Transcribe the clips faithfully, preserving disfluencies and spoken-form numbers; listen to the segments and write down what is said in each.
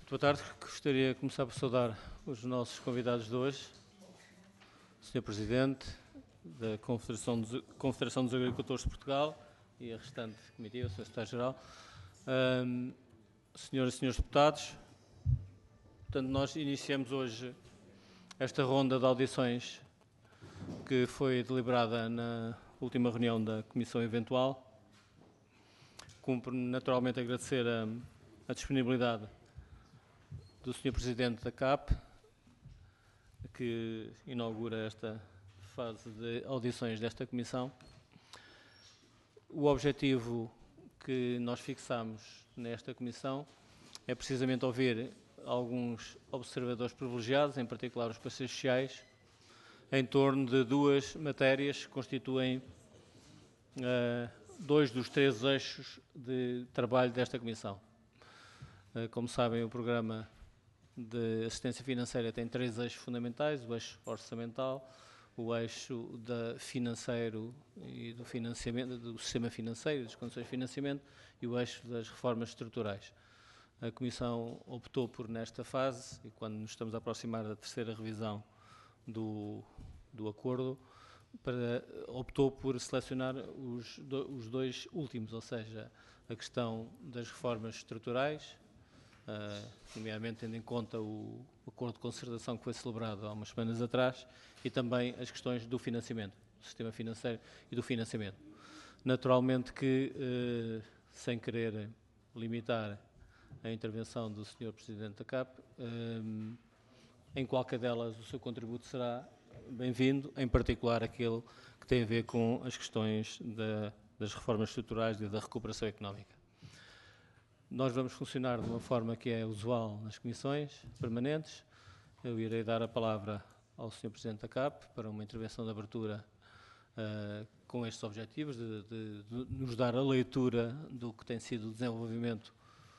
Boa tarde. Gostaria de começar por saudar os nossos convidados de hoje, o senhor Presidente da Confederação dos, Confederação dos Agricultores de Portugal e a restante comitiva, o senhor Secretário-Geral, um, senhoras e senhores deputados. Portanto, nós iniciamos hoje esta ronda de audições que foi deliberada na última reunião da Comissão Eventual. Cumpre naturalmente agradecer a, a disponibilidade do senhor Presidente da C A P, que inaugura esta fase de audições desta Comissão. O objetivo que nós fixamos nesta Comissão é precisamente ouvir alguns observadores privilegiados, em particular os parceiros sociais, em torno de duas matérias que constituem uh, dois dos três eixos de trabalho desta Comissão. Uh, como sabem, o programa de assistência financeira tem três eixos fundamentais: o eixo orçamental, o eixo da financeiro e do financiamento, do sistema financeiro, das condições de financiamento, e o eixo das reformas estruturais. A Comissão optou por, nesta fase, e quando nos estamos a aproximar da terceira revisão do, do acordo, para, optou por selecionar os, do, os dois últimos, ou seja, a questão das reformas estruturais, Uh, nomeadamente tendo em conta o, o acordo de concertação que foi celebrado há umas semanas atrás, e também as questões do financiamento, do sistema financeiro e do financiamento. Naturalmente que, uh, sem querer limitar a intervenção do senhor Presidente da C A P, uh, em qualquer delas o seu contributo será bem-vindo, em particular aquele que tem a ver com as questões da, das reformas estruturais e da recuperação económica. Nós vamos funcionar de uma forma que é usual nas comissões permanentes. Eu irei dar a palavra ao senhor Presidente da C A P para uma intervenção de abertura uh, com estes objetivos, de, de, de nos dar a leitura do que tem sido o desenvolvimento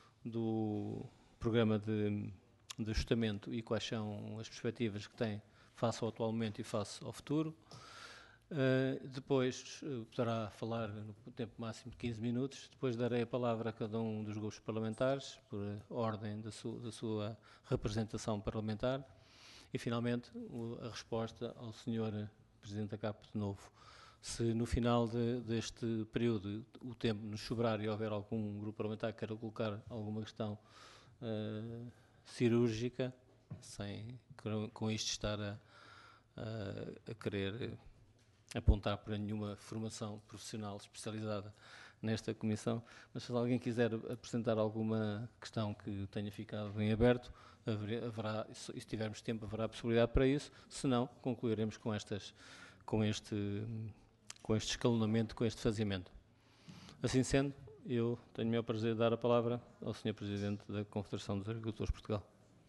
do programa de, de ajustamento e quais são as perspectivas que tem face ao atual momento e face ao futuro. Uh, depois uh, poderá falar no tempo máximo de quinze minutos, depois darei a palavra a cada um dos grupos parlamentares, por ordem da, su da sua representação parlamentar, e finalmente o, a resposta ao senhor Presidente da C A P de novo. Se no final de, deste período o tempo nos sobrar e houver algum grupo parlamentar que queira colocar alguma questão uh, cirúrgica, sem com isto estar a, a, a querer apontar para nenhuma formação profissional especializada nesta comissão, mas se alguém quiser apresentar alguma questão que tenha ficado em aberto, haverá, e se tivermos tempo, haverá possibilidade para isso. Se não, concluiremos com, estas, com, este, com este escalonamento, com este faseamento. Assim sendo, eu tenho o meu prazer de dar a palavra ao senhor Presidente da Confederação dos Agricultores de Portugal.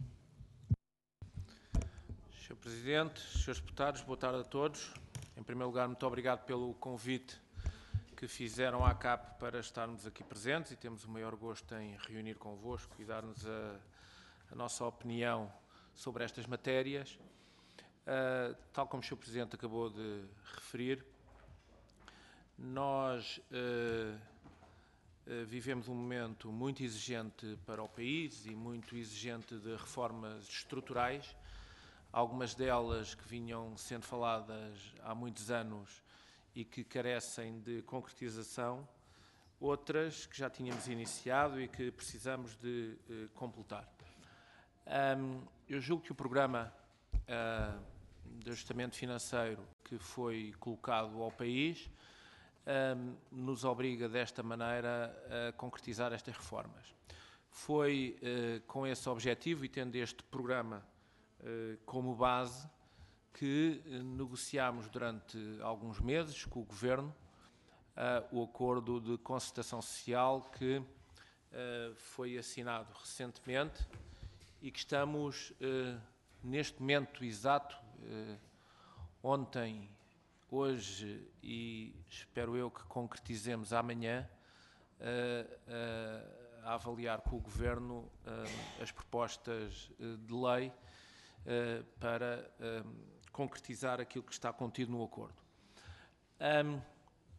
senhor Presidente, senhores deputados, boa tarde a todos. Em primeiro lugar, muito obrigado pelo convite que fizeram à C A P para estarmos aqui presentes, e temos o maior gosto em reunir convosco e dar-nos a, a nossa opinião sobre estas matérias. Uh, tal como o senhor Presidente acabou de referir, nós uh, uh, vivemos um momento muito exigente para o país e muito exigente de reformas estruturais, algumas delas que vinham sendo faladas há muitos anos e que carecem de concretização, outras que já tínhamos iniciado e que precisamos de uh, completar. Um, eu julgo que o programa uh, de ajustamento financeiro que foi colocado ao país um, nos obriga desta maneira a concretizar estas reformas. Foi uh, com esse objetivo e tendo este programa como base que negociámos durante alguns meses com o Governo uh, o acordo de concertação social que uh, foi assinado recentemente e que estamos uh, neste momento exato, uh, ontem, hoje e espero eu que concretizemos amanhã, uh, uh, a avaliar com o Governo uh, as propostas uh, de lei Uh, para um, concretizar aquilo que está contido no acordo. Um,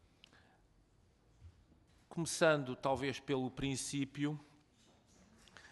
começando talvez pelo princípio,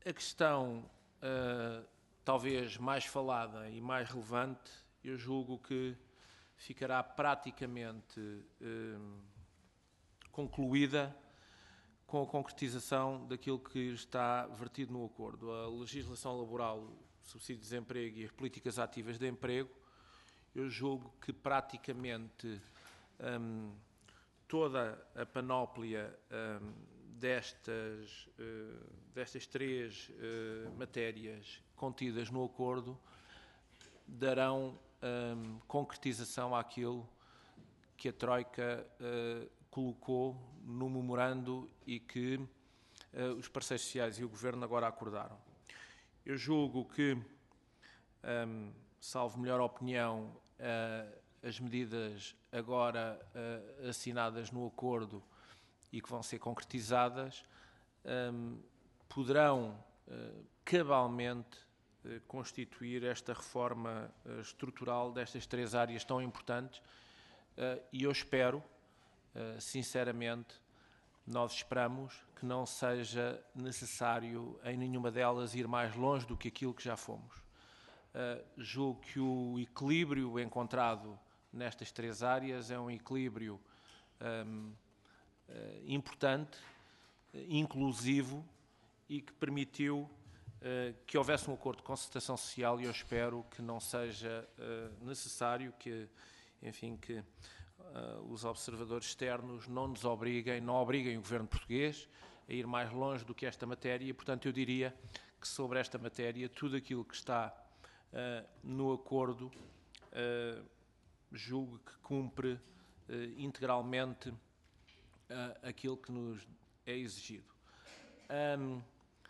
a questão uh, talvez mais falada e mais relevante, eu julgo que ficará praticamente uh, concluída com a concretização daquilo que está vertido no acordo. A legislação laboral, o subsídio de desemprego e as políticas ativas de emprego, eu julgo que praticamente um, toda a panóplia um, destas, uh, destas três uh, matérias contidas no acordo darão um, concretização àquilo que a Troika uh, colocou no memorando e que uh, os parceiros sociais e o Governo agora acordaram. Eu julgo que, um, salvo melhor opinião, uh, as medidas agora uh, assinadas no acordo e que vão ser concretizadas um, poderão uh, cabalmente uh, constituir esta reforma uh, estrutural destas três áreas tão importantes uh, e eu espero, Uh, sinceramente, nós esperamos que não seja necessário em nenhuma delas ir mais longe do que aquilo que já fomos. Uh, julgo que o equilíbrio encontrado nestas três áreas é um equilíbrio um, uh, importante, uh, inclusivo e que permitiu uh, que houvesse um acordo de concertação social e eu espero que não seja uh, necessário que, enfim, que Uh, os observadores externos não nos obriguem, não obriguem o governo português a ir mais longe do que esta matéria e, portanto, eu diria que sobre esta matéria, tudo aquilo que está uh, no acordo, uh, julgo que cumpre uh, integralmente uh, aquilo que nos é exigido. Um,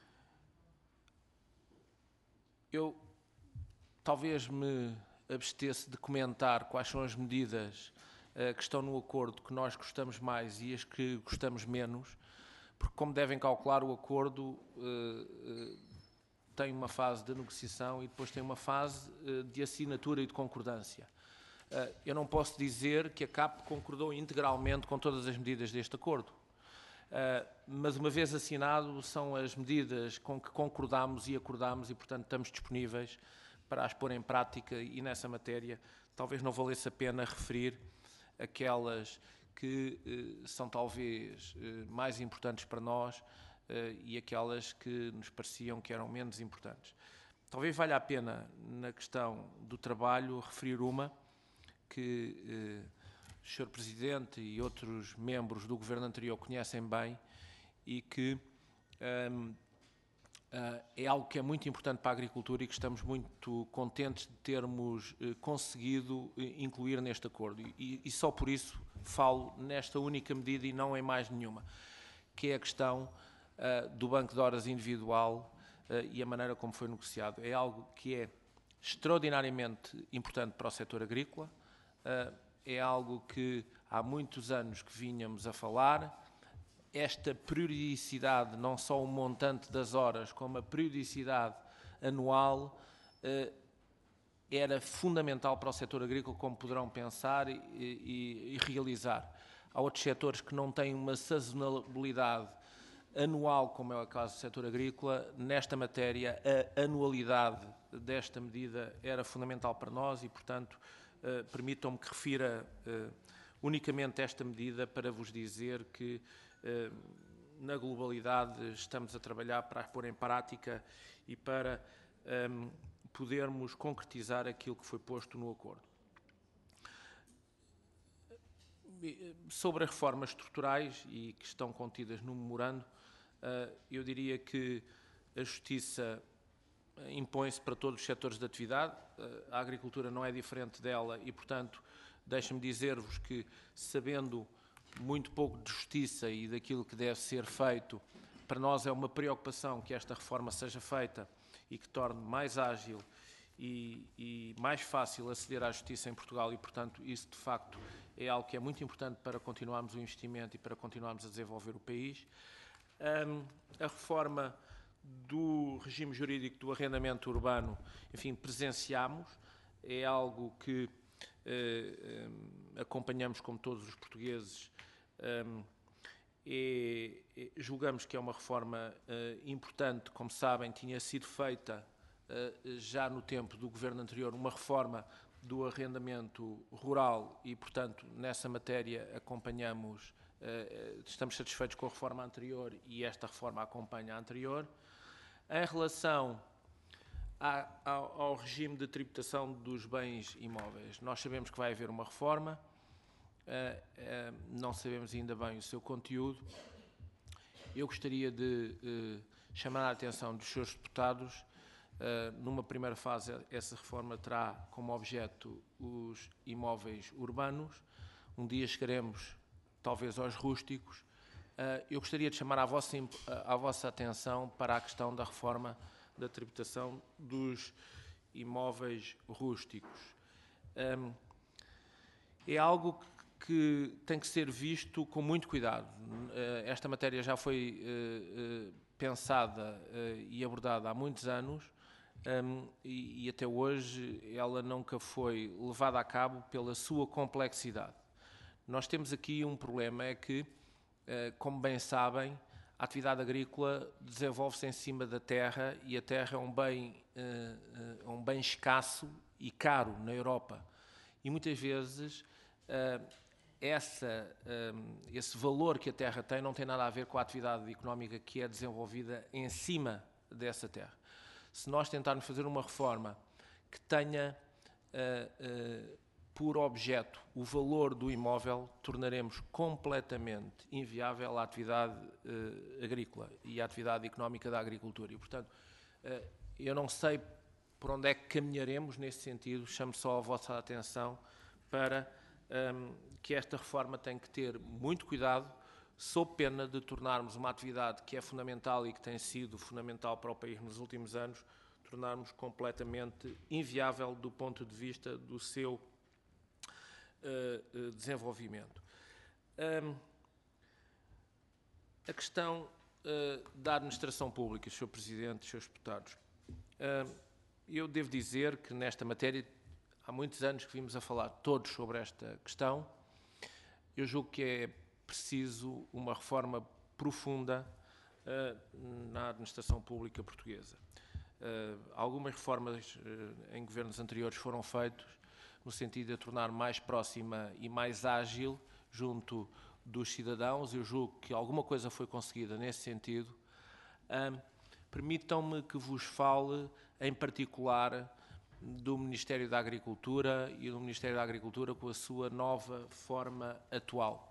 eu talvez me abstesse de comentar quais são as medidas que estão no acordo que nós gostamos mais e as que gostamos menos, porque, como devem calcular, o acordo uh, uh, tem uma fase de negociação e depois tem uma fase uh, de assinatura e de concordância. Uh, eu não posso dizer que a C A P concordou integralmente com todas as medidas deste acordo, uh, mas uma vez assinado são as medidas com que concordámos e acordámos e, portanto, estamos disponíveis para as pôr em prática e, nessa matéria, talvez não valesse a pena referir aquelas que eh, são talvez eh, mais importantes para nós eh, e aquelas que nos pareciam que eram menos importantes. Talvez valha a pena, na questão do trabalho, referir uma que eh, o senhor Presidente e outros membros do Governo anterior conhecem bem e que um, Uh, é algo que é muito importante para a agricultura e que estamos muito contentes de termos uh, conseguido uh, incluir neste acordo. E, e só por isso falo nesta única medida e não em mais nenhuma, que é a questão uh, do banco de horas individual uh, e a maneira como foi negociado. É algo que é extraordinariamente importante para o setor agrícola, uh, é algo que há muitos anos que vínhamos a falar. Esta periodicidade, não só o montante das horas, como a periodicidade anual, eh, era fundamental para o setor agrícola, como poderão pensar e, e, e realizar. Há outros setores que não têm uma sazonalidade anual, como é o caso do setor agrícola. Nesta matéria, a anualidade desta medida era fundamental para nós e, portanto, eh, permitam-me que refira eh, unicamente esta medida para vos dizer que na globalidade estamos a trabalhar para as pôr em prática e para um, podermos concretizar aquilo que foi posto no acordo. Sobre as reformas estruturais e que estão contidas no memorando, uh, eu diria que a justiça impõe-se para todos os setores de atividade, uh, a agricultura não é diferente dela e, portanto, deixem-me dizer-vos que, sabendo muito pouco de justiça e daquilo que deve ser feito, para nós é uma preocupação que esta reforma seja feita e que torne mais ágil e, e mais fácil aceder à justiça em Portugal e, portanto, isso de facto é algo que é muito importante para continuarmos o investimento e para continuarmos a desenvolver o país. Um, a reforma do regime jurídico do arrendamento urbano, enfim, presenciamos, é algo que Uh, um, acompanhamos como todos os portugueses um, e, e julgamos que é uma reforma uh, importante. Como sabem, tinha sido feita uh, já no tempo do governo anterior uma reforma do arrendamento rural e, portanto, nessa matéria acompanhamos, uh, estamos satisfeitos com a reforma anterior e esta reforma acompanha a anterior. Em relação a, ao, ao regime de tributação dos bens imóveis, nós sabemos que vai haver uma reforma, uh, uh, não sabemos ainda bem o seu conteúdo. Eu gostaria de uh, chamar a atenção dos senhores deputados. Uh, numa primeira fase, essa reforma terá como objeto os imóveis urbanos. Um dia chegaremos, talvez, aos rústicos. Uh, eu gostaria de chamar a vossa, a vossa atenção para a questão da reforma da tributação dos imóveis rústicos. Um, é algo que, que tem que ser visto com muito cuidado. Uh, esta matéria já foi uh, uh, pensada uh, e abordada há muitos anos. Um, e, e até hoje ela nunca foi levada a cabo pela sua complexidade. Nós temos aqui um problema, é que, uh, como bem sabem, a atividade agrícola desenvolve-se em cima da terra e a terra é um bem, uh, uh, um bem escasso e caro na Europa. E muitas vezes uh, essa, um, esse valor que a terra tem não tem nada a ver com a atividade económica que é desenvolvida em cima dessa terra. Se nós tentarmos fazer uma reforma que tenha uh, uh, por objeto o valor do imóvel, tornaremos completamente inviável a atividade uh, agrícola e a atividade económica da agricultura. E, portanto, uh, eu não sei por onde é que caminharemos nesse sentido, chamo só a vossa atenção para um, que esta reforma tem que ter muito cuidado, sob pena de tornarmos uma atividade que é fundamental e que tem sido fundamental para o país nos últimos anos, tornarmos completamente inviável do ponto de vista do seu uh, uh, desenvolvimento. Um, a questão uh, da administração pública, senhor Presidente, senhores deputados. Uh, eu devo dizer que nesta matéria há muitos anos que vimos a falar todos sobre esta questão. Eu julgo que é preciso uma reforma profunda uh, na administração pública portuguesa. Uh, algumas reformas uh, em governos anteriores foram feitas no sentido de a tornar mais próxima e mais ágil junto dos cidadãos. Eu julgo que alguma coisa foi conseguida nesse sentido. Uh, permitam-me que vos fale em particular do Ministério da Agricultura e do Ministério da Agricultura com a sua nova forma atual.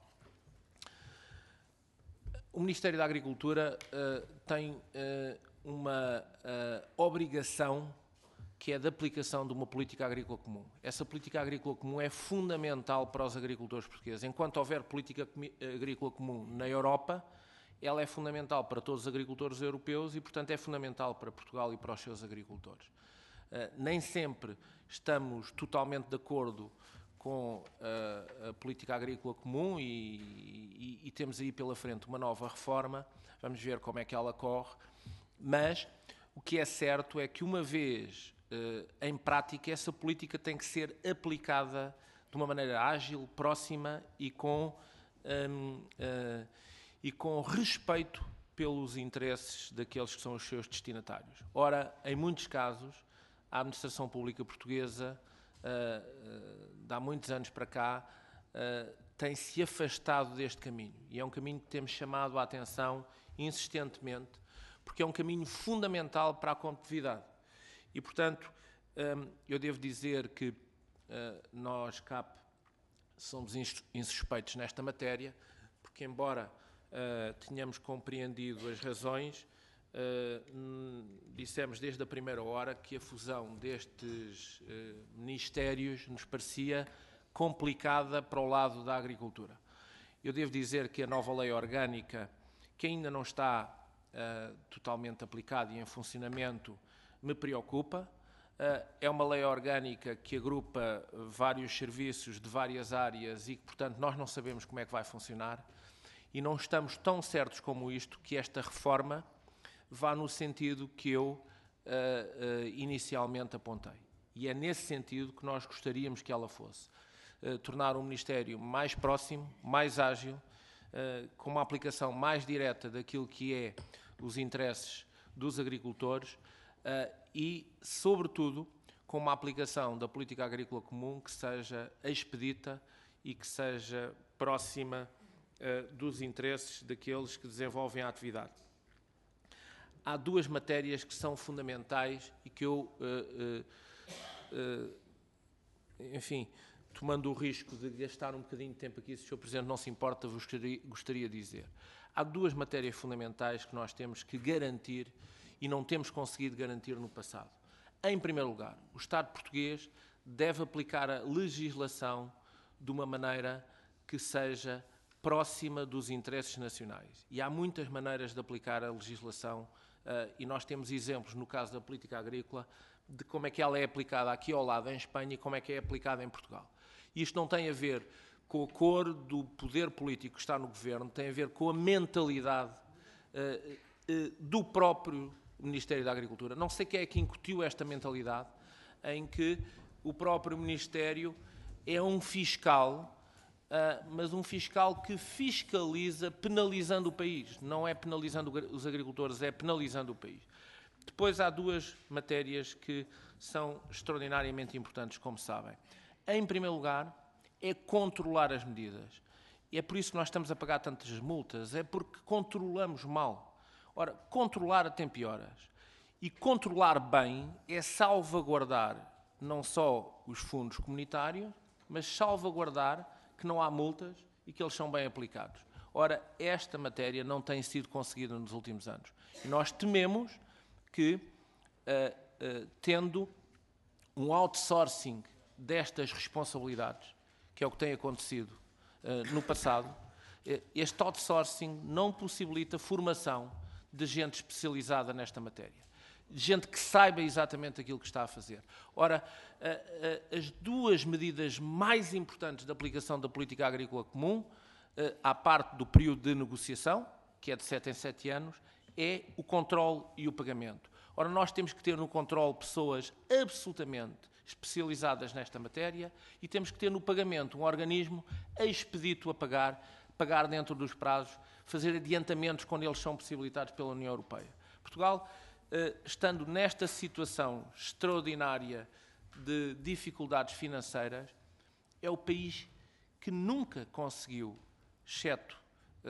O Ministério da Agricultura uh, tem uh, uma uh, obrigação que é da aplicação de uma política agrícola comum. Essa política agrícola comum é fundamental para os agricultores portugueses. Enquanto houver política agrícola comum na Europa, ela é fundamental para todos os agricultores europeus e, portanto, é fundamental para Portugal e para os seus agricultores. Uh, nem sempre estamos totalmente de acordo com a, a política agrícola comum e, e, e temos aí pela frente uma nova reforma, vamos ver como é que ela corre, mas o que é certo é que uma vez uh, em prática essa política tem que ser aplicada de uma maneira ágil, próxima e com, um, uh, e com respeito pelos interesses daqueles que são os seus destinatários. Ora, em muitos casos, a administração pública portuguesa Uh, uh, de há muitos anos para cá, uh, tem-se afastado deste caminho. E é um caminho que temos chamado a atenção insistentemente, porque é um caminho fundamental para a competitividade. E, portanto, um, eu devo dizer que uh, nós, C A P, somos insuspeitos nesta matéria, porque, embora uh, tenhamos compreendido as razões, Uh, dissemos desde a primeira hora que a fusão destes uh, ministérios nos parecia complicada para o lado da agricultura. Eu devo dizer que a nova lei orgânica, que ainda não está uh, totalmente aplicada e em funcionamento, me preocupa. Uh, é uma lei orgânica que agrupa vários serviços de várias áreas e que, portanto, nós não sabemos como é que vai funcionar e não estamos tão certos como isto que esta reforma vá no sentido que eu uh, uh, inicialmente apontei. E é nesse sentido que nós gostaríamos que ela fosse. Uh, tornar o Ministério mais próximo, mais ágil, uh, com uma aplicação mais direta daquilo que é os interesses dos agricultores uh, e, sobretudo, com uma aplicação da política agrícola comum que seja expedita e que seja próxima uh, dos interesses daqueles que desenvolvem a atividade. Há duas matérias que são fundamentais e que eu, uh, uh, uh, enfim, tomando o risco de gastar um bocadinho de tempo aqui, se o senhor Presidente não se importa, vos gostaria, gostaria de dizer. Há duas matérias fundamentais que nós temos que garantir e não temos conseguido garantir no passado. Em primeiro lugar, o Estado português deve aplicar a legislação de uma maneira que seja próxima dos interesses nacionais. E há muitas maneiras de aplicar a legislação uh, e nós temos exemplos, no caso da política agrícola, de como é que ela é aplicada aqui ao lado em Espanha e como é que é aplicada em Portugal. Isto não tem a ver com a cor do poder político que está no governo, tem a ver com a mentalidade uh, uh, do próprio Ministério da Agricultura. Não sei quem é que incutiu esta mentalidade em que o próprio Ministério é um fiscal, uh, mas um fiscal que fiscaliza penalizando o país. Não é penalizando os agricultores, é penalizando o país. Depois há duas matérias que são extraordinariamente importantes, como sabem. Em primeiro lugar, é controlar as medidas. E é por isso que nós estamos a pagar tantas multas, é porque controlamos mal. Ora, controlar a tempo e horas. E controlar bem é salvaguardar não só os fundos comunitários, mas salvaguardar que não há multas e que eles são bem aplicados. Ora, esta matéria não tem sido conseguida nos últimos anos. E nós tememos que, uh, uh, tendo um outsourcing destas responsabilidades, que é o que tem acontecido uh, no passado, uh, este outsourcing não possibilita formação de gente especializada nesta matéria. Gente que saiba exatamente aquilo que está a fazer. Ora, uh, uh, as duas medidas mais importantes da aplicação da política agrícola comum, uh, à parte do período de negociação, que é de sete em sete anos, é o controle e o pagamento. Ora, nós temos que ter no controle pessoas absolutamente especializadas nesta matéria e temos que ter no pagamento um organismo expedito a pagar, pagar dentro dos prazos, fazer adiantamentos quando eles são possibilitados pela União Europeia. Portugal, estando nesta situação extraordinária de dificuldades financeiras, é o país que nunca conseguiu, exceto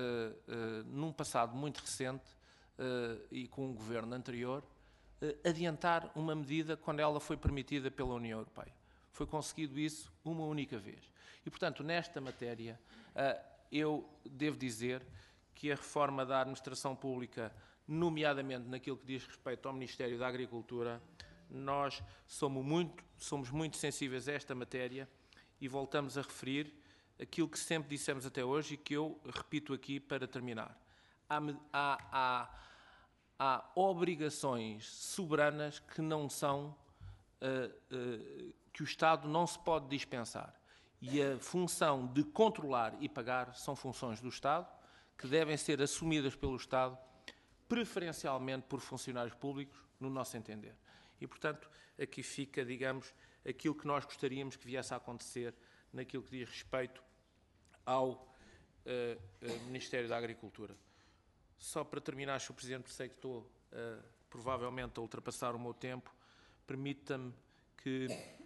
num passado muito recente e com um governo anterior, adiantar uma medida quando ela foi permitida pela União Europeia. Foi conseguido isso uma única vez. E, portanto, nesta matéria, eu devo dizer que a reforma da administração pública, nomeadamente naquilo que diz respeito ao Ministério da Agricultura, nós somos muito, somos muito sensíveis a esta matéria e voltamos a referir aquilo que sempre dissemos até hoje e que eu repito aqui para terminar. Há, há, há Há obrigações soberanas que não são, uh, uh, que o Estado não se pode dispensar. E a função de controlar e pagar são funções do Estado, que devem ser assumidas pelo Estado, preferencialmente por funcionários públicos, no nosso entender. E, portanto, aqui fica, digamos, aquilo que nós gostaríamos que viesse a acontecer naquilo que diz respeito ao uh, uh, Ministério da Agricultura. Só para terminar, senhor Presidente, sei que estou uh, provavelmente a ultrapassar o meu tempo, permita-me que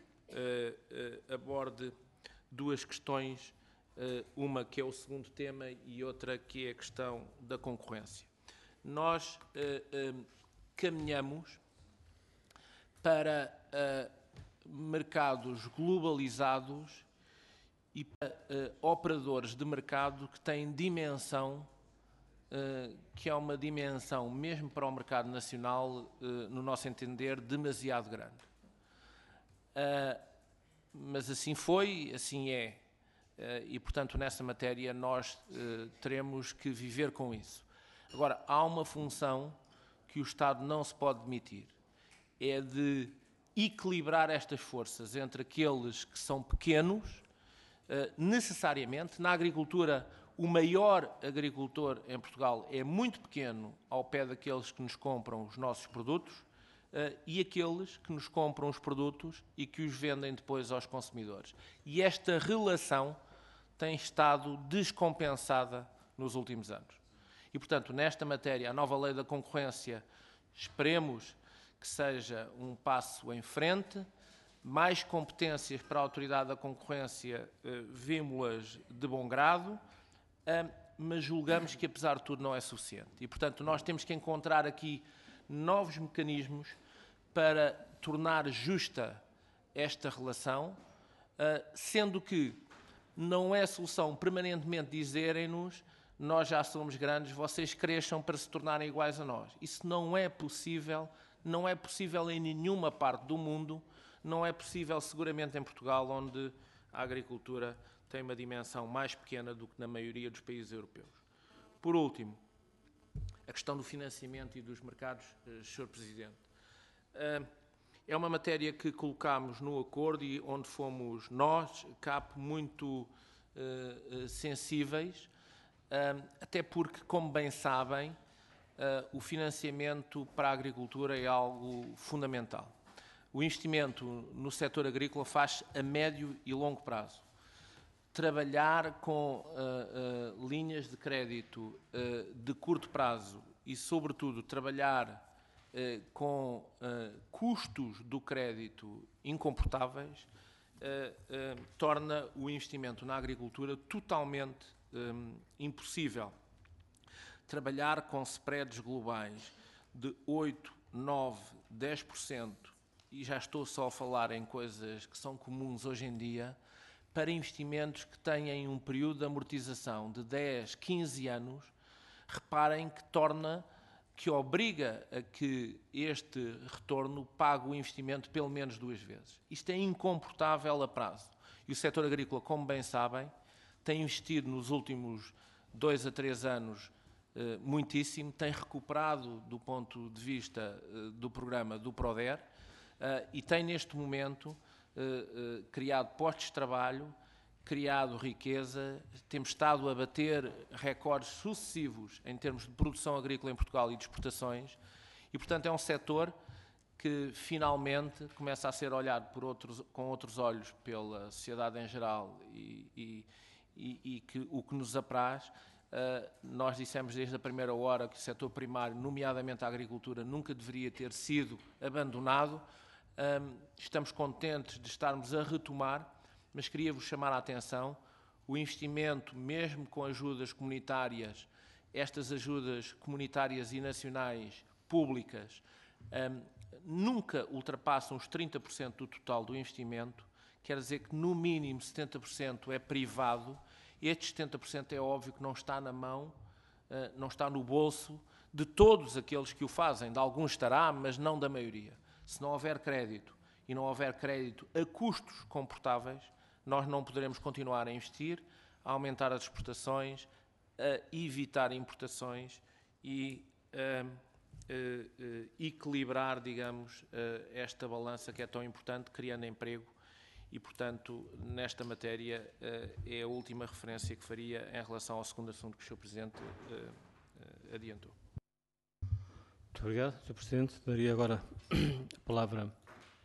uh, uh, aborde duas questões, uh, uma que é o segundo tema e outra que é a questão da concorrência. Nós uh, uh, caminhamos para uh, mercados globalizados e para uh, operadores de mercado que têm dimensão Uh, que é uma dimensão, mesmo para o mercado nacional, uh, no nosso entender, demasiado grande. Uh, mas assim foi, assim é. Uh, e, portanto, nessa matéria nós uh, teremos que viver com isso. Agora, há uma função que o Estado não se pode demitir. É de equilibrar estas forças entre aqueles que são pequenos, uh, necessariamente. Na agricultura, o maior agricultor em Portugal é muito pequeno ao pé daqueles que nos compram os nossos produtos uh, e aqueles que nos compram os produtos e que os vendem depois aos consumidores. E esta relação tem estado descompensada nos últimos anos. E, portanto, nesta matéria, a nova lei da concorrência, esperemos que seja um passo em frente, mais competências para a autoridade da concorrência, eh, vimos-las de bom grado, eh, mas julgamos que, apesar de tudo, não é suficiente. E, portanto, nós temos que encontrar aqui novos mecanismos para tornar justa esta relação, eh, sendo que não é solução permanentemente dizerem-nos nós já somos grandes, vocês cresçam para se tornarem iguais a nós. Isso não é possível, não é possível em nenhuma parte do mundo, não é possível seguramente em Portugal, onde a agricultura tem uma dimensão mais pequena do que na maioria dos países europeus. Por último, a questão do financiamento e dos mercados, senhor Presidente. É uma matéria que colocámos no acordo e onde fomos nós, C A P, muito uh, sensíveis, uh, até porque, como bem sabem, uh, o financiamento para a agricultura é algo fundamental. O investimento no setor agrícola faz a médio e longo prazo. Trabalhar com uh, uh, linhas de crédito uh, de curto prazo e, sobretudo, trabalhar Uh, com uh, custos do crédito incomportáveis, uh, uh, torna o investimento na agricultura totalmente um, impossível. Trabalhar com spreads globais de oito, nove, dez por cento, e já estou só a falar em coisas que são comuns hoje em dia, para investimentos que têm um período de amortização de dez, quinze anos, reparem que torna que obriga a que este retorno pague o investimento pelo menos duas vezes. Isto é incomportável a prazo. E o setor agrícola, como bem sabem, tem investido nos últimos dois a três anos eh, muitíssimo, tem recuperado do ponto de vista eh, do programa do PRODER eh, e tem neste momento eh, eh, criado postos de trabalho, criado riqueza, temos estado a bater recordes sucessivos em termos de produção agrícola em Portugal e de exportações e, portanto, é um setor que finalmente começa a ser olhado por outros, com outros olhos pela sociedade em geral e, e, e, e que o que nos apraz. Uh, nós dissemos desde a primeira hora que o setor primário, nomeadamente a agricultura, nunca deveria ter sido abandonado. Um, estamos contentes de estarmos a retomar, mas queria-vos chamar a atenção, o investimento, mesmo com ajudas comunitárias, estas ajudas comunitárias e nacionais públicas, um, nunca ultrapassam os trinta por cento do total do investimento, quer dizer que no mínimo setenta por cento é privado, e estes setenta por cento é óbvio que não está na mão, uh, não está no bolso de todos aqueles que o fazem, de alguns estará, mas não da maioria. Se não houver crédito, e não houver crédito a custos comportáveis, nós não poderemos continuar a investir, a aumentar as exportações, a evitar importações e a, a, a equilibrar, digamos, a esta balança que é tão importante, criando emprego. E, portanto, nesta matéria é a última referência que faria em relação ao segundo assunto que o senhor Presidente adiantou. Muito obrigado, senhor Presidente. Daria agora a palavra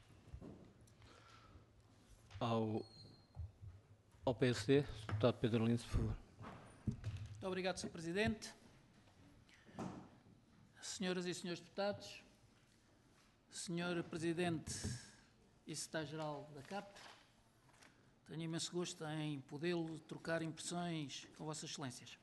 ao Ao P S D, deputado Pedro Lins, por favor. Muito obrigado, senhor Presidente. Senhoras e senhores deputados, senhor Presidente e Secretário-Geral da C A P, tenho imenso gosto em poder trocar impressões com Vossas Excelências.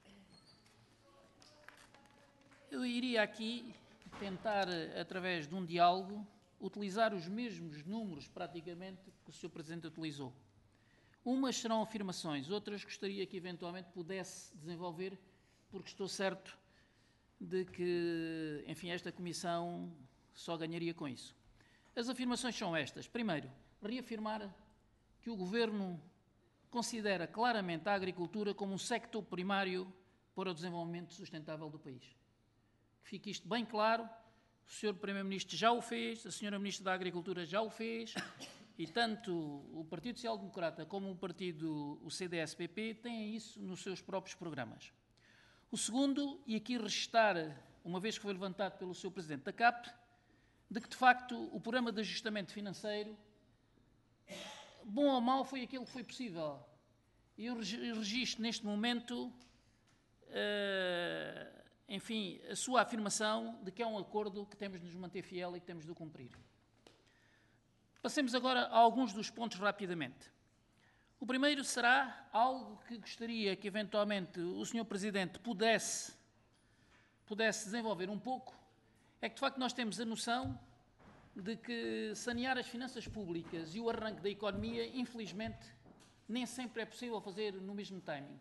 Eu iria aqui tentar, através de um diálogo, utilizar os mesmos números, praticamente, que o senhor Presidente utilizou. Umas serão afirmações, outras gostaria que eventualmente pudesse desenvolver, porque estou certo de que, enfim, esta Comissão só ganharia com isso. As afirmações são estas. Primeiro, reafirmar que o Governo considera claramente a agricultura como um sector primário para o desenvolvimento sustentável do país. Que fique isto bem claro, o senhor Primeiro-Ministro já o fez, a senhora Ministra da Agricultura já o fez, e tanto o Partido Social Democrata como o partido, o C D S P P, têm isso nos seus próprios programas. O segundo, e aqui registar, uma vez que foi levantado pelo senhor Presidente da C A P, de que, de facto, o programa de ajustamento financeiro, bom ou mau, foi aquele que foi possível. E eu registro, neste momento, uh, enfim, a sua afirmação de que é um acordo que temos de nos manter fiel e que temos de o cumprir. Passemos agora a alguns dos pontos rapidamente. O primeiro será algo que gostaria que, eventualmente, o senhor Presidente pudesse, pudesse desenvolver um pouco, é que, de facto, nós temos a noção de que sanear as finanças públicas e o arranque da economia, infelizmente, nem sempre é possível fazer no mesmo timing.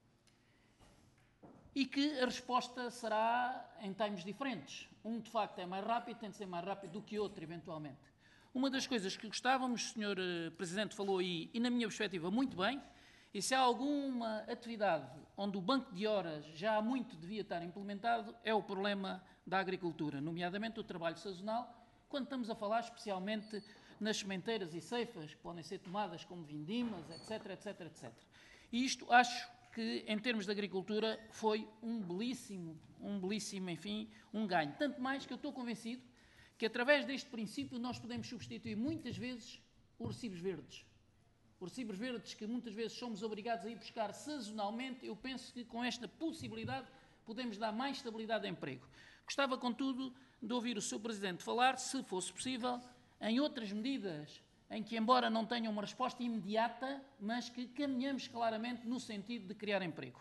E que a resposta será em times diferentes. Um, de facto, é mais rápido, tem de ser mais rápido do que outro, eventualmente. Uma das coisas que gostávamos, o senhor Presidente falou aí, e na minha perspectiva muito bem, e se há alguma atividade onde o banco de horas já há muito devia estar implementado, é o problema da agricultura, nomeadamente o trabalho sazonal, quando estamos a falar especialmente nas sementeiras e ceifas, que podem ser tomadas como vindimas, etc, etc, etcétera. E isto, acho que, em termos de agricultura, foi um belíssimo, um belíssimo, enfim, um ganho. Tanto mais que eu estou convencido que, através deste princípio, nós podemos substituir muitas vezes os recibos verdes. Os recibos verdes que muitas vezes somos obrigados a ir buscar sazonalmente, eu penso que com esta possibilidade podemos dar mais estabilidade de emprego. Gostava, contudo, de ouvir o senhor Presidente falar, se fosse possível, em outras medidas em que, embora não tenham uma resposta imediata, mas que caminhamos claramente no sentido de criar emprego.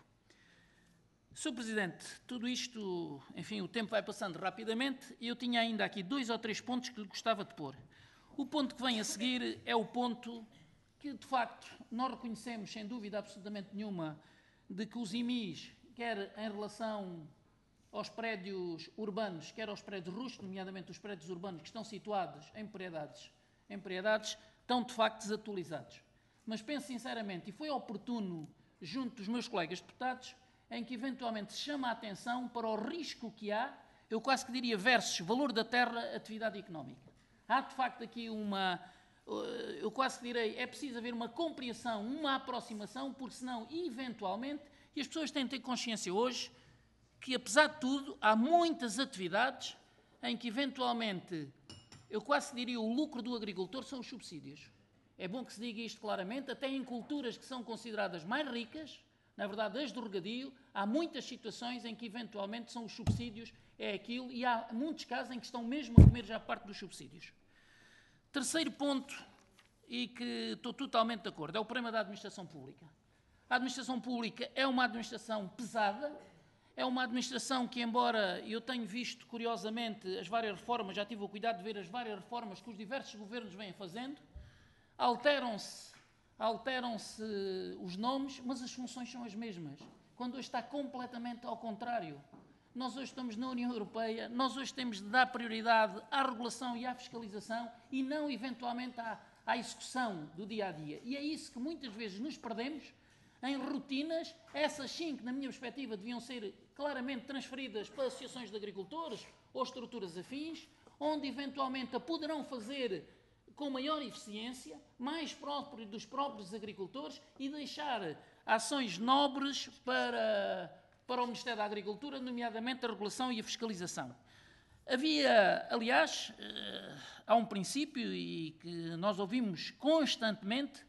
senhor Presidente, tudo isto, enfim, o tempo vai passando rapidamente e eu tinha ainda aqui dois ou três pontos que lhe gostava de pôr. O ponto que vem a seguir é o ponto que, de facto, nós reconhecemos, sem dúvida absolutamente nenhuma, de que os I M Is, quer em relação aos prédios urbanos, quer aos prédios rústicos, nomeadamente os prédios urbanos que estão situados em propriedades, em propriedades, estão de facto desatualizados. Mas penso sinceramente, e foi oportuno junto dos meus colegas deputados, em que eventualmente se chama a atenção para o risco que há, eu quase que diria versus valor da terra, atividade económica. Há de facto aqui uma, eu quase que direi, é preciso haver uma compreensão, uma aproximação, porque senão, eventualmente, e as pessoas têm de ter consciência hoje, que, apesar de tudo, há muitas atividades em que, eventualmente, eu quase diria o lucro do agricultor são os subsídios. É bom que se diga isto claramente, até em culturas que são consideradas mais ricas, na verdade, as do regadio, há muitas situações em que, eventualmente, são os subsídios, é aquilo, e há muitos casos em que estão mesmo a comer já parte dos subsídios. Terceiro ponto, e que estou totalmente de acordo, é o problema da administração pública. A administração pública é uma administração pesada, é uma administração que, embora eu tenha visto, curiosamente, as várias reformas, já tive o cuidado de ver as várias reformas que os diversos governos vêm fazendo, alteram-se, alteram-se os nomes, mas as funções são as mesmas. Quando hoje está completamente ao contrário. Nós hoje estamos na União Europeia, nós hoje temos de dar prioridade à regulação e à fiscalização e não, eventualmente, à, à execução do dia-a-dia. E é isso que muitas vezes nos perdemos em rotinas, essas sim que, na minha perspectiva, deviam ser claramente transferidas para associações de agricultores ou estruturas afins, onde eventualmente a poderão fazer com maior eficiência, mais próprio dos próprios agricultores e deixar ações nobres para, para o Ministério da Agricultura, nomeadamente a regulação e a fiscalização. Havia, aliás, há um princípio e que nós ouvimos constantemente,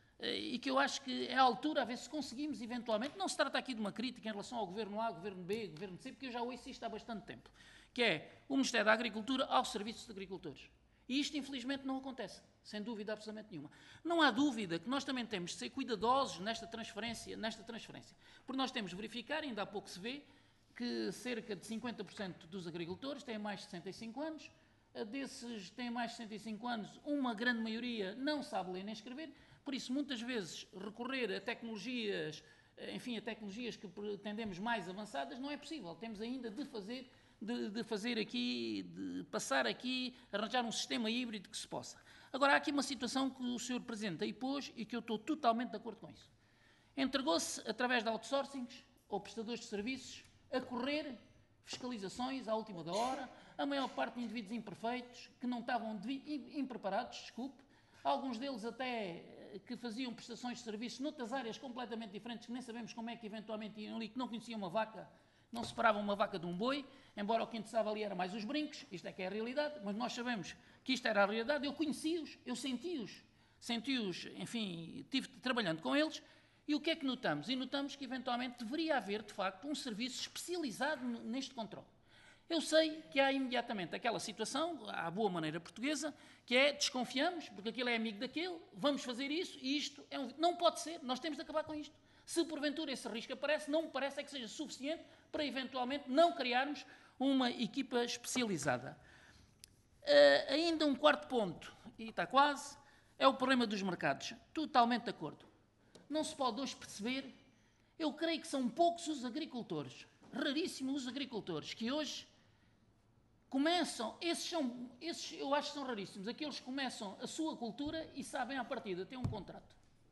e que eu acho que é a altura a ver se conseguimos eventualmente, não se trata aqui de uma crítica em relação ao Governo A, Governo B, Governo C, porque eu já ouço isto há bastante tempo, que é o Ministério da Agricultura aos serviços de agricultores. E isto, infelizmente, não acontece, sem dúvida absolutamente nenhuma. Não há dúvida que nós também temos de ser cuidadosos nesta transferência, nesta transferência, porque nós temos de verificar, ainda há pouco se vê, que cerca de cinquenta por cento dos agricultores têm mais de sessenta e cinco anos, desses têm mais de sessenta e cinco anos, uma grande maioria não sabe ler nem escrever. Por isso, muitas vezes, recorrer a tecnologias, enfim, a tecnologias que pretendemos mais avançadas, não é possível. Temos ainda de fazer, de, de fazer aqui, de passar aqui, arranjar um sistema híbrido que se possa. Agora, há aqui uma situação que o senhor Presidente aí pôs e que eu estou totalmente de acordo com isso. Entregou-se, através de outsourcings ou prestadores de serviços, a correr fiscalizações à última da hora, a maior parte de indivíduos imperfeitos, que não estavam impreparados, desculpe, alguns deles até que faziam prestações de serviços noutras áreas completamente diferentes, que nem sabemos como é que eventualmente iam ali, que não conheciam uma vaca, não separavam uma vaca de um boi, embora o que interessava ali era mais os brincos, isto é que é a realidade, mas nós sabemos que isto era a realidade, eu conheci-os, eu senti-os, senti-os, enfim, estive trabalhando com eles, E o que é que notamos? E notamos que, eventualmente, deveria haver, de facto, um serviço especializado neste controle. Eu sei que há imediatamente aquela situação, à boa maneira portuguesa, que é desconfiamos, porque aquele é amigo daquele, vamos fazer isso e isto é um... Não pode ser, nós temos de acabar com isto. Se porventura esse risco aparece, não me parece é que seja suficiente para eventualmente não criarmos uma equipa especializada. Uh, ainda um quarto ponto, e está quase, é o problema dos mercados. Totalmente de acordo. Não se pode hoje perceber, eu creio que são poucos os agricultores, raríssimos os agricultores, que hoje começam, esses são, esses eu acho que são raríssimos, aqueles que começam a sua cultura e sabem à partida ter um contrato.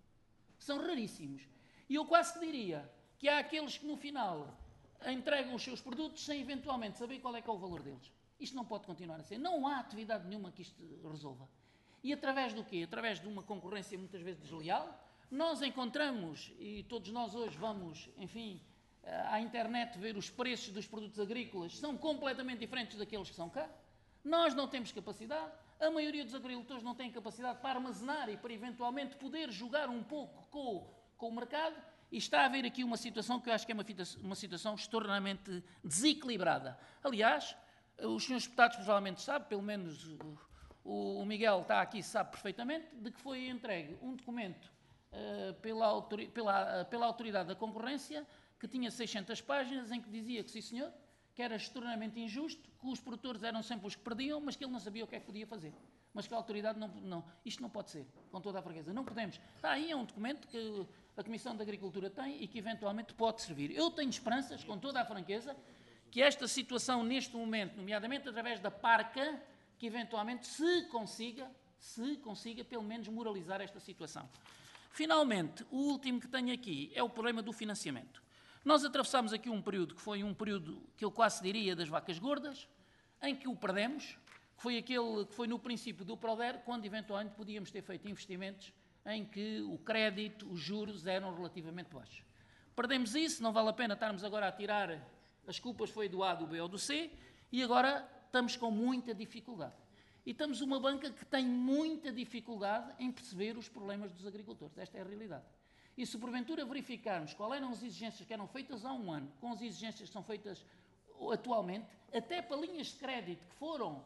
São raríssimos. E eu quase que diria que há aqueles que no final entregam os seus produtos sem eventualmente saber qual é que é o valor deles. Isto não pode continuar a ser. Não há atividade nenhuma que isto resolva. E através do quê? Através de uma concorrência muitas vezes desleal, nós encontramos, e todos nós hoje vamos, enfim, à internet ver os preços dos produtos agrícolas, são completamente diferentes daqueles que são cá. Nós não temos capacidade, a maioria dos agricultores não tem capacidade para armazenar e para eventualmente poder jogar um pouco com, com o mercado, e está a haver aqui uma situação que eu acho que é uma, uma situação extraordinariamente desequilibrada. Aliás, os senhores deputados provavelmente sabem, pelo menos o, o Miguel está aqui, sabe perfeitamente, de que foi entregue um documento uh, pela, autori pela, uh, pela Autoridade da Concorrência, que tinha seiscentas páginas, em que dizia que, sim senhor, que era extremamente injusto, que os produtores eram sempre os que perdiam, mas que ele não sabia o que é que podia fazer. Mas que a autoridade não... não isto não pode ser, com toda a franqueza. Não podemos. Está aí, é um documento que a Comissão de Agricultura tem e que eventualmente pode servir. Eu tenho esperanças, com toda a franqueza, que esta situação, neste momento, nomeadamente através da parca, que eventualmente se consiga, se consiga, pelo menos, moralizar esta situação. Finalmente, o último que tenho aqui é o problema do financiamento. Nós atravessámos aqui um período que foi um período que eu quase diria das vacas gordas, em que o perdemos, que foi aquele que foi no princípio do Proder, quando eventualmente podíamos ter feito investimentos em que o crédito, os juros eram relativamente baixos. Perdemos isso, não vale a pena estarmos agora a tirar as culpas, foi do A, do B ou do C, e agora estamos com muita dificuldade. E estamos uma banca que tem muita dificuldade em perceber os problemas dos agricultores. Esta é a realidade. E se porventura verificarmos qual eram as exigências que eram feitas há um ano, com as exigências que são feitas atualmente, até para linhas de crédito que foram, uh,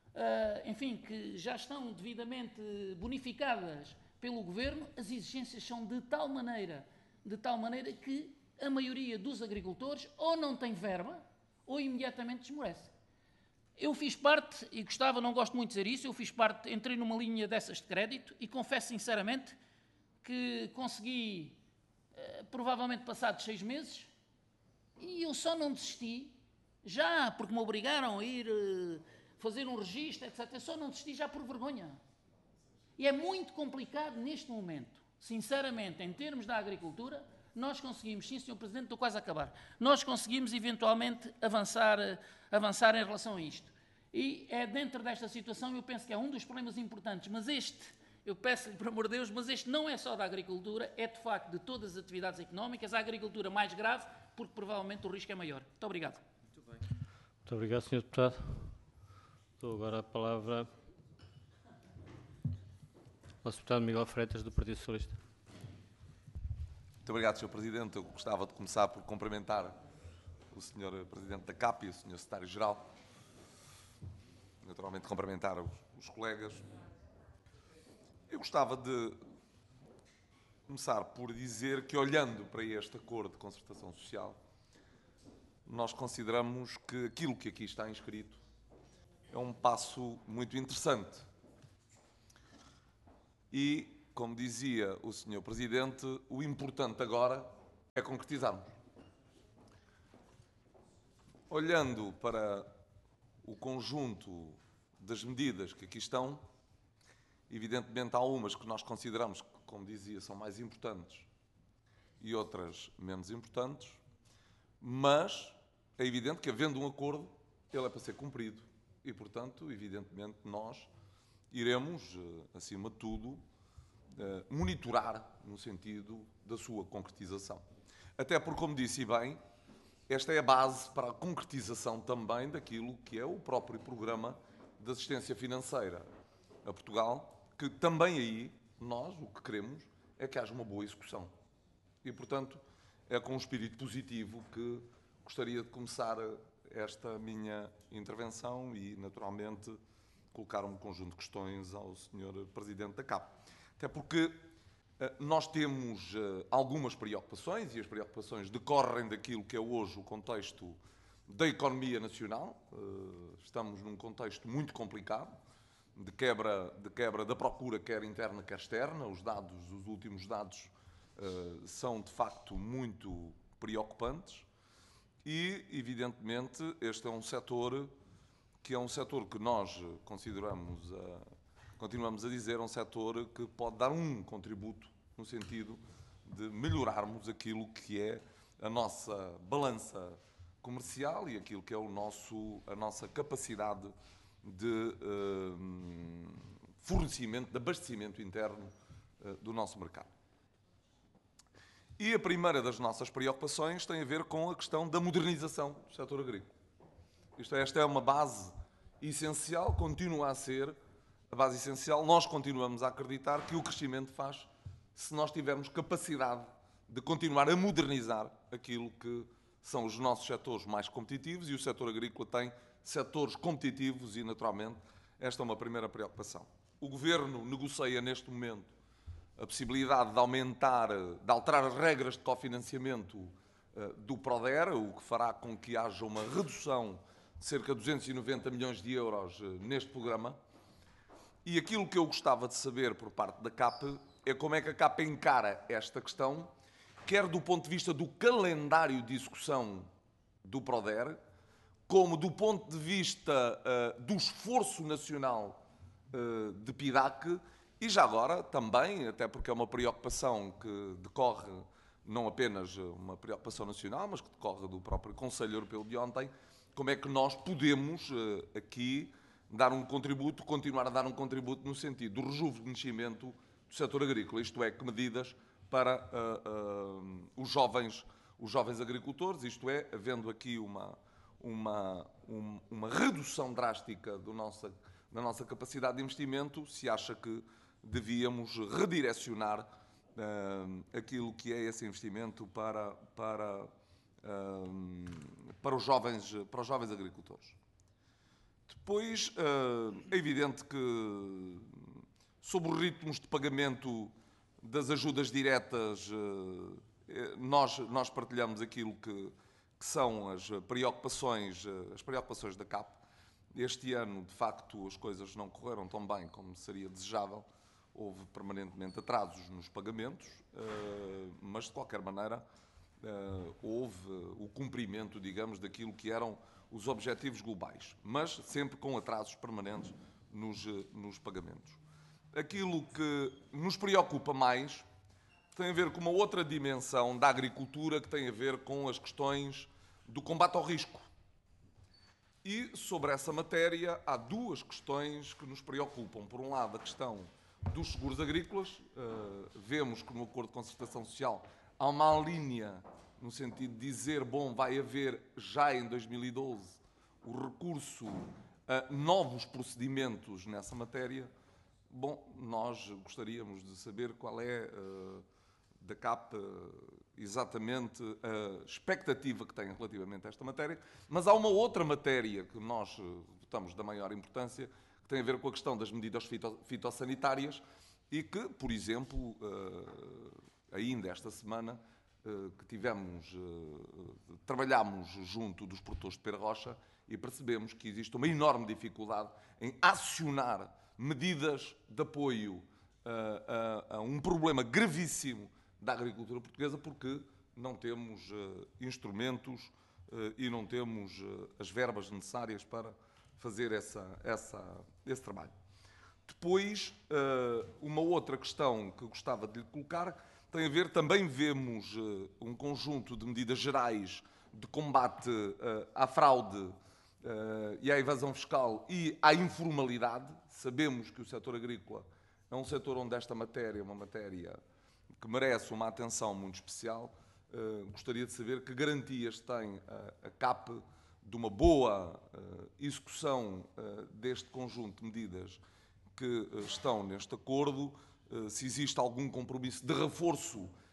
enfim, que já estão devidamente bonificadas pelo Governo, as exigências são de tal maneira, de tal maneira que a maioria dos agricultores ou não tem verba ou imediatamente desmorece. Eu fiz parte, e gostava, não gosto muito de dizer isso, eu fiz parte, entrei numa linha dessas de crédito e confesso sinceramente que consegui, eh, provavelmente passados seis meses, e eu só não desisti, já porque me obrigaram a ir eh, fazer um registro, etcétera. Eu só não desisti já por vergonha. E é muito complicado neste momento, sinceramente, em termos da agricultura, nós conseguimos, sim senhor Presidente, estou quase a acabar, nós conseguimos eventualmente avançar, avançar em relação a isto. E é dentro desta situação, eu penso que é um dos problemas importantes, mas este... Eu peço-lhe, por amor de Deus, mas este não é só da agricultura, é de facto de todas as atividades económicas, a agricultura mais grave, porque provavelmente o risco é maior. Muito obrigado. Muito bem. Muito obrigado, senhor Deputado. Dou agora a palavra ao Deputado Miguel Freitas, do Partido Socialista. Muito obrigado, senhor Presidente. Eu gostava de começar por cumprimentar o senhor Presidente da C A P e o senhor Secretário-Geral. Naturalmente, cumprimentar os, os colegas. Eu gostava de começar por dizer que, olhando para este acordo de concertação social, nós consideramos que aquilo que aqui está inscrito é um passo muito interessante. E, como dizia o senhor Presidente, o importante agora é concretizarmos. Olhando para o conjunto das medidas que aqui estão, evidentemente, há umas que nós consideramos que, como dizia, são mais importantes e outras menos importantes, mas é evidente que, havendo um acordo, ele é para ser cumprido e, portanto, evidentemente, nós iremos, acima de tudo, monitorar no sentido da sua concretização. Até porque, como disse bem, esta é a base para a concretização também daquilo que é o próprio programa de assistência financeira a Portugal, que também aí, nós, o que queremos é que haja uma boa execução. E, portanto, é com um espírito positivo que gostaria de começar esta minha intervenção e, naturalmente, colocar um conjunto de questões ao senhor Presidente da C A P. Até porque nós temos algumas preocupações, e as preocupações decorrem daquilo que é hoje o contexto da economia nacional. Estamos num contexto muito complicado, de quebra, de quebra da procura, quer interna, quer externa. Os dados, os últimos dados, são de facto muito preocupantes e, evidentemente, este é um setor que é um setor que nós consideramos, a, continuamos a dizer, um setor que pode dar um contributo no sentido de melhorarmos aquilo que é a nossa balança comercial e aquilo que é o nosso, a nossa capacidade de uh, fornecimento, de abastecimento interno uh, do nosso mercado. E a primeira das nossas preocupações tem a ver com a questão da modernização do setor agrícola. Isto é, esta é uma base essencial, continua a ser a base essencial. Nós continuamos a acreditar que o crescimento faz se nós tivermos capacidade de continuar a modernizar aquilo que são os nossos setores mais competitivos, e o setor agrícola tem setores competitivos e, naturalmente, esta é uma primeira preocupação. O Governo negocia neste momento a possibilidade de aumentar, de alterar as regras de cofinanciamento uh, do PRODER, o que fará com que haja uma redução de cerca de duzentos e noventa milhões de euros uh, neste programa. E aquilo que eu gostava de saber por parte da C A P é como é que a C A P encara esta questão, quer do ponto de vista do calendário de execução do PRODER, como do ponto de vista uh, do esforço nacional uh, de P I D A C, e já agora também, até porque é uma preocupação que decorre, não apenas uma preocupação nacional, mas que decorre do próprio Conselho Europeu de ontem, como é que nós podemos uh, aqui dar um contributo, continuar a dar um contributo no sentido do rejuvenescimento do setor agrícola, isto é, que medidas para uh, uh, os, jovens, os jovens agricultores, isto é, havendo aqui uma, uma, um, uma redução drástica do nossa, da nossa capacidade de investimento, se acha que devíamos redirecionar uh, aquilo que é esse investimento para, para, uh, para, os jovens, para os jovens agricultores. Depois, uh, é evidente que, sobre os ritmos de pagamento das ajudas diretas, uh, nós, nós partilhamos aquilo que, que são as preocupações, as preocupações da C A P. Este ano, de facto, as coisas não correram tão bem como seria desejável. Houve permanentemente atrasos nos pagamentos, mas, de qualquer maneira, houve o cumprimento, digamos, daquilo que eram os objetivos globais, mas sempre com atrasos permanentes nos, nos pagamentos. Aquilo que nos preocupa mais tem a ver com uma outra dimensão da agricultura, que tem a ver com as questões do combate ao risco. E, sobre essa matéria, há duas questões que nos preocupam. Por um lado, a questão dos seguros agrícolas. Uh, vemos que no Acordo de Concertação Social há uma linha no sentido de dizer, bom, vai haver já em dois mil e doze o recurso a novos procedimentos nessa matéria. Bom, nós gostaríamos de saber qual é uh, da C A P uh, exatamente a expectativa que tem relativamente a esta matéria, mas há uma outra matéria que nós uh, votamos da maior importância, que tem a ver com a questão das medidas fito fitossanitárias e que, por exemplo, uh, ainda esta semana, uh, que tivemos, uh, trabalhámos junto dos produtores de Pera Rocha e percebemos que existe uma enorme dificuldade em acionar medidas de apoio uh, a, a um problema gravíssimo da agricultura portuguesa, porque não temos uh, instrumentos uh, e não temos uh, as verbas necessárias para fazer essa, essa, esse trabalho. Depois, uh, uma outra questão que gostava de lhe colocar tem a ver, também vemos uh, um conjunto de medidas gerais de combate uh, à fraude uh, e à evasão fiscal e à informalidade. Sabemos que o setor agrícola é um setor onde esta matéria é uma matéria que merece uma atenção muito especial. Uh, gostaria de saber que garantias tem a, a C A P de uma boa uh, execução uh, deste conjunto de medidas que uh, estão neste acordo, uh, se existe algum compromisso de reforço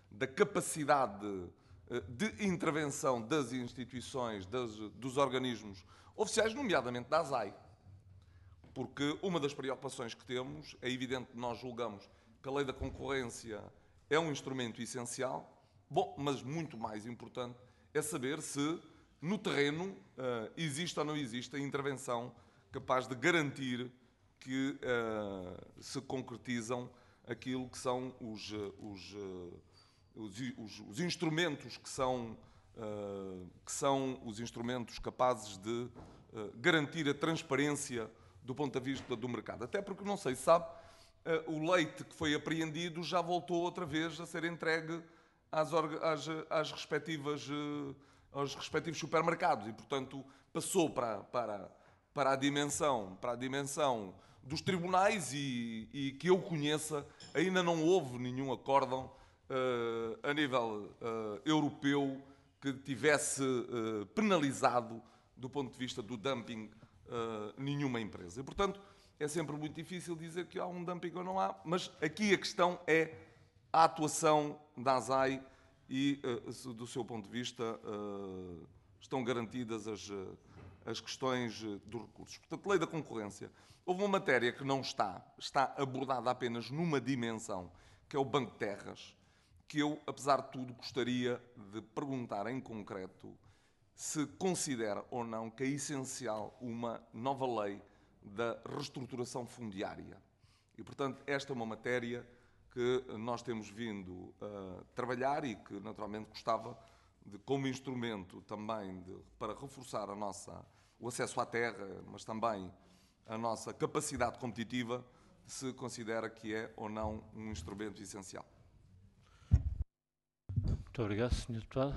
da capacidade de intervenção das instituições, das, dos organismos oficiais, nomeadamente da A S A I. Porque uma das preocupações que temos, é evidente que nós julgamos que a lei da concorrência é um instrumento essencial, bom, mas muito mais importante é saber se no terreno uh, existe ou não existe a intervenção capaz de garantir que uh, se concretizam aquilo que são os, os, os, os, os instrumentos que são, uh, que são os instrumentos capazes de uh, garantir a transparência do ponto de vista do mercado. Até porque, não sei se sabe, uh, o leite que foi apreendido já voltou outra vez a ser entregue às, às, às respectivas, uh, aos respectivos supermercados e, portanto, passou para, para, para, a, dimensão, para a dimensão dos tribunais e, e que eu conheça, ainda não houve nenhum acórdão uh, a nível uh, europeu que tivesse uh, penalizado, do ponto de vista do dumping, uh, nenhuma empresa. E, portanto, é sempre muito difícil dizer que há um dumping ou não há, mas aqui a questão é a atuação da A S A I e, uh, do seu ponto de vista, uh, estão garantidas as, uh, as questões dos recursos. Portanto, lei da concorrência. Houve uma matéria que não está, está abordada apenas numa dimensão, que é o Banco de Terras, que eu, apesar de tudo, gostaria de perguntar em concreto se considera ou não que é essencial uma nova lei da reestruturação fundiária. E, portanto, esta é uma matéria que nós temos vindo a trabalhar e que, naturalmente, gostava de, como instrumento também de, para reforçar a nossa, o acesso à terra, mas também a nossa capacidade competitiva, se considera que é ou não um instrumento essencial. Muito obrigado, senhor Deputado.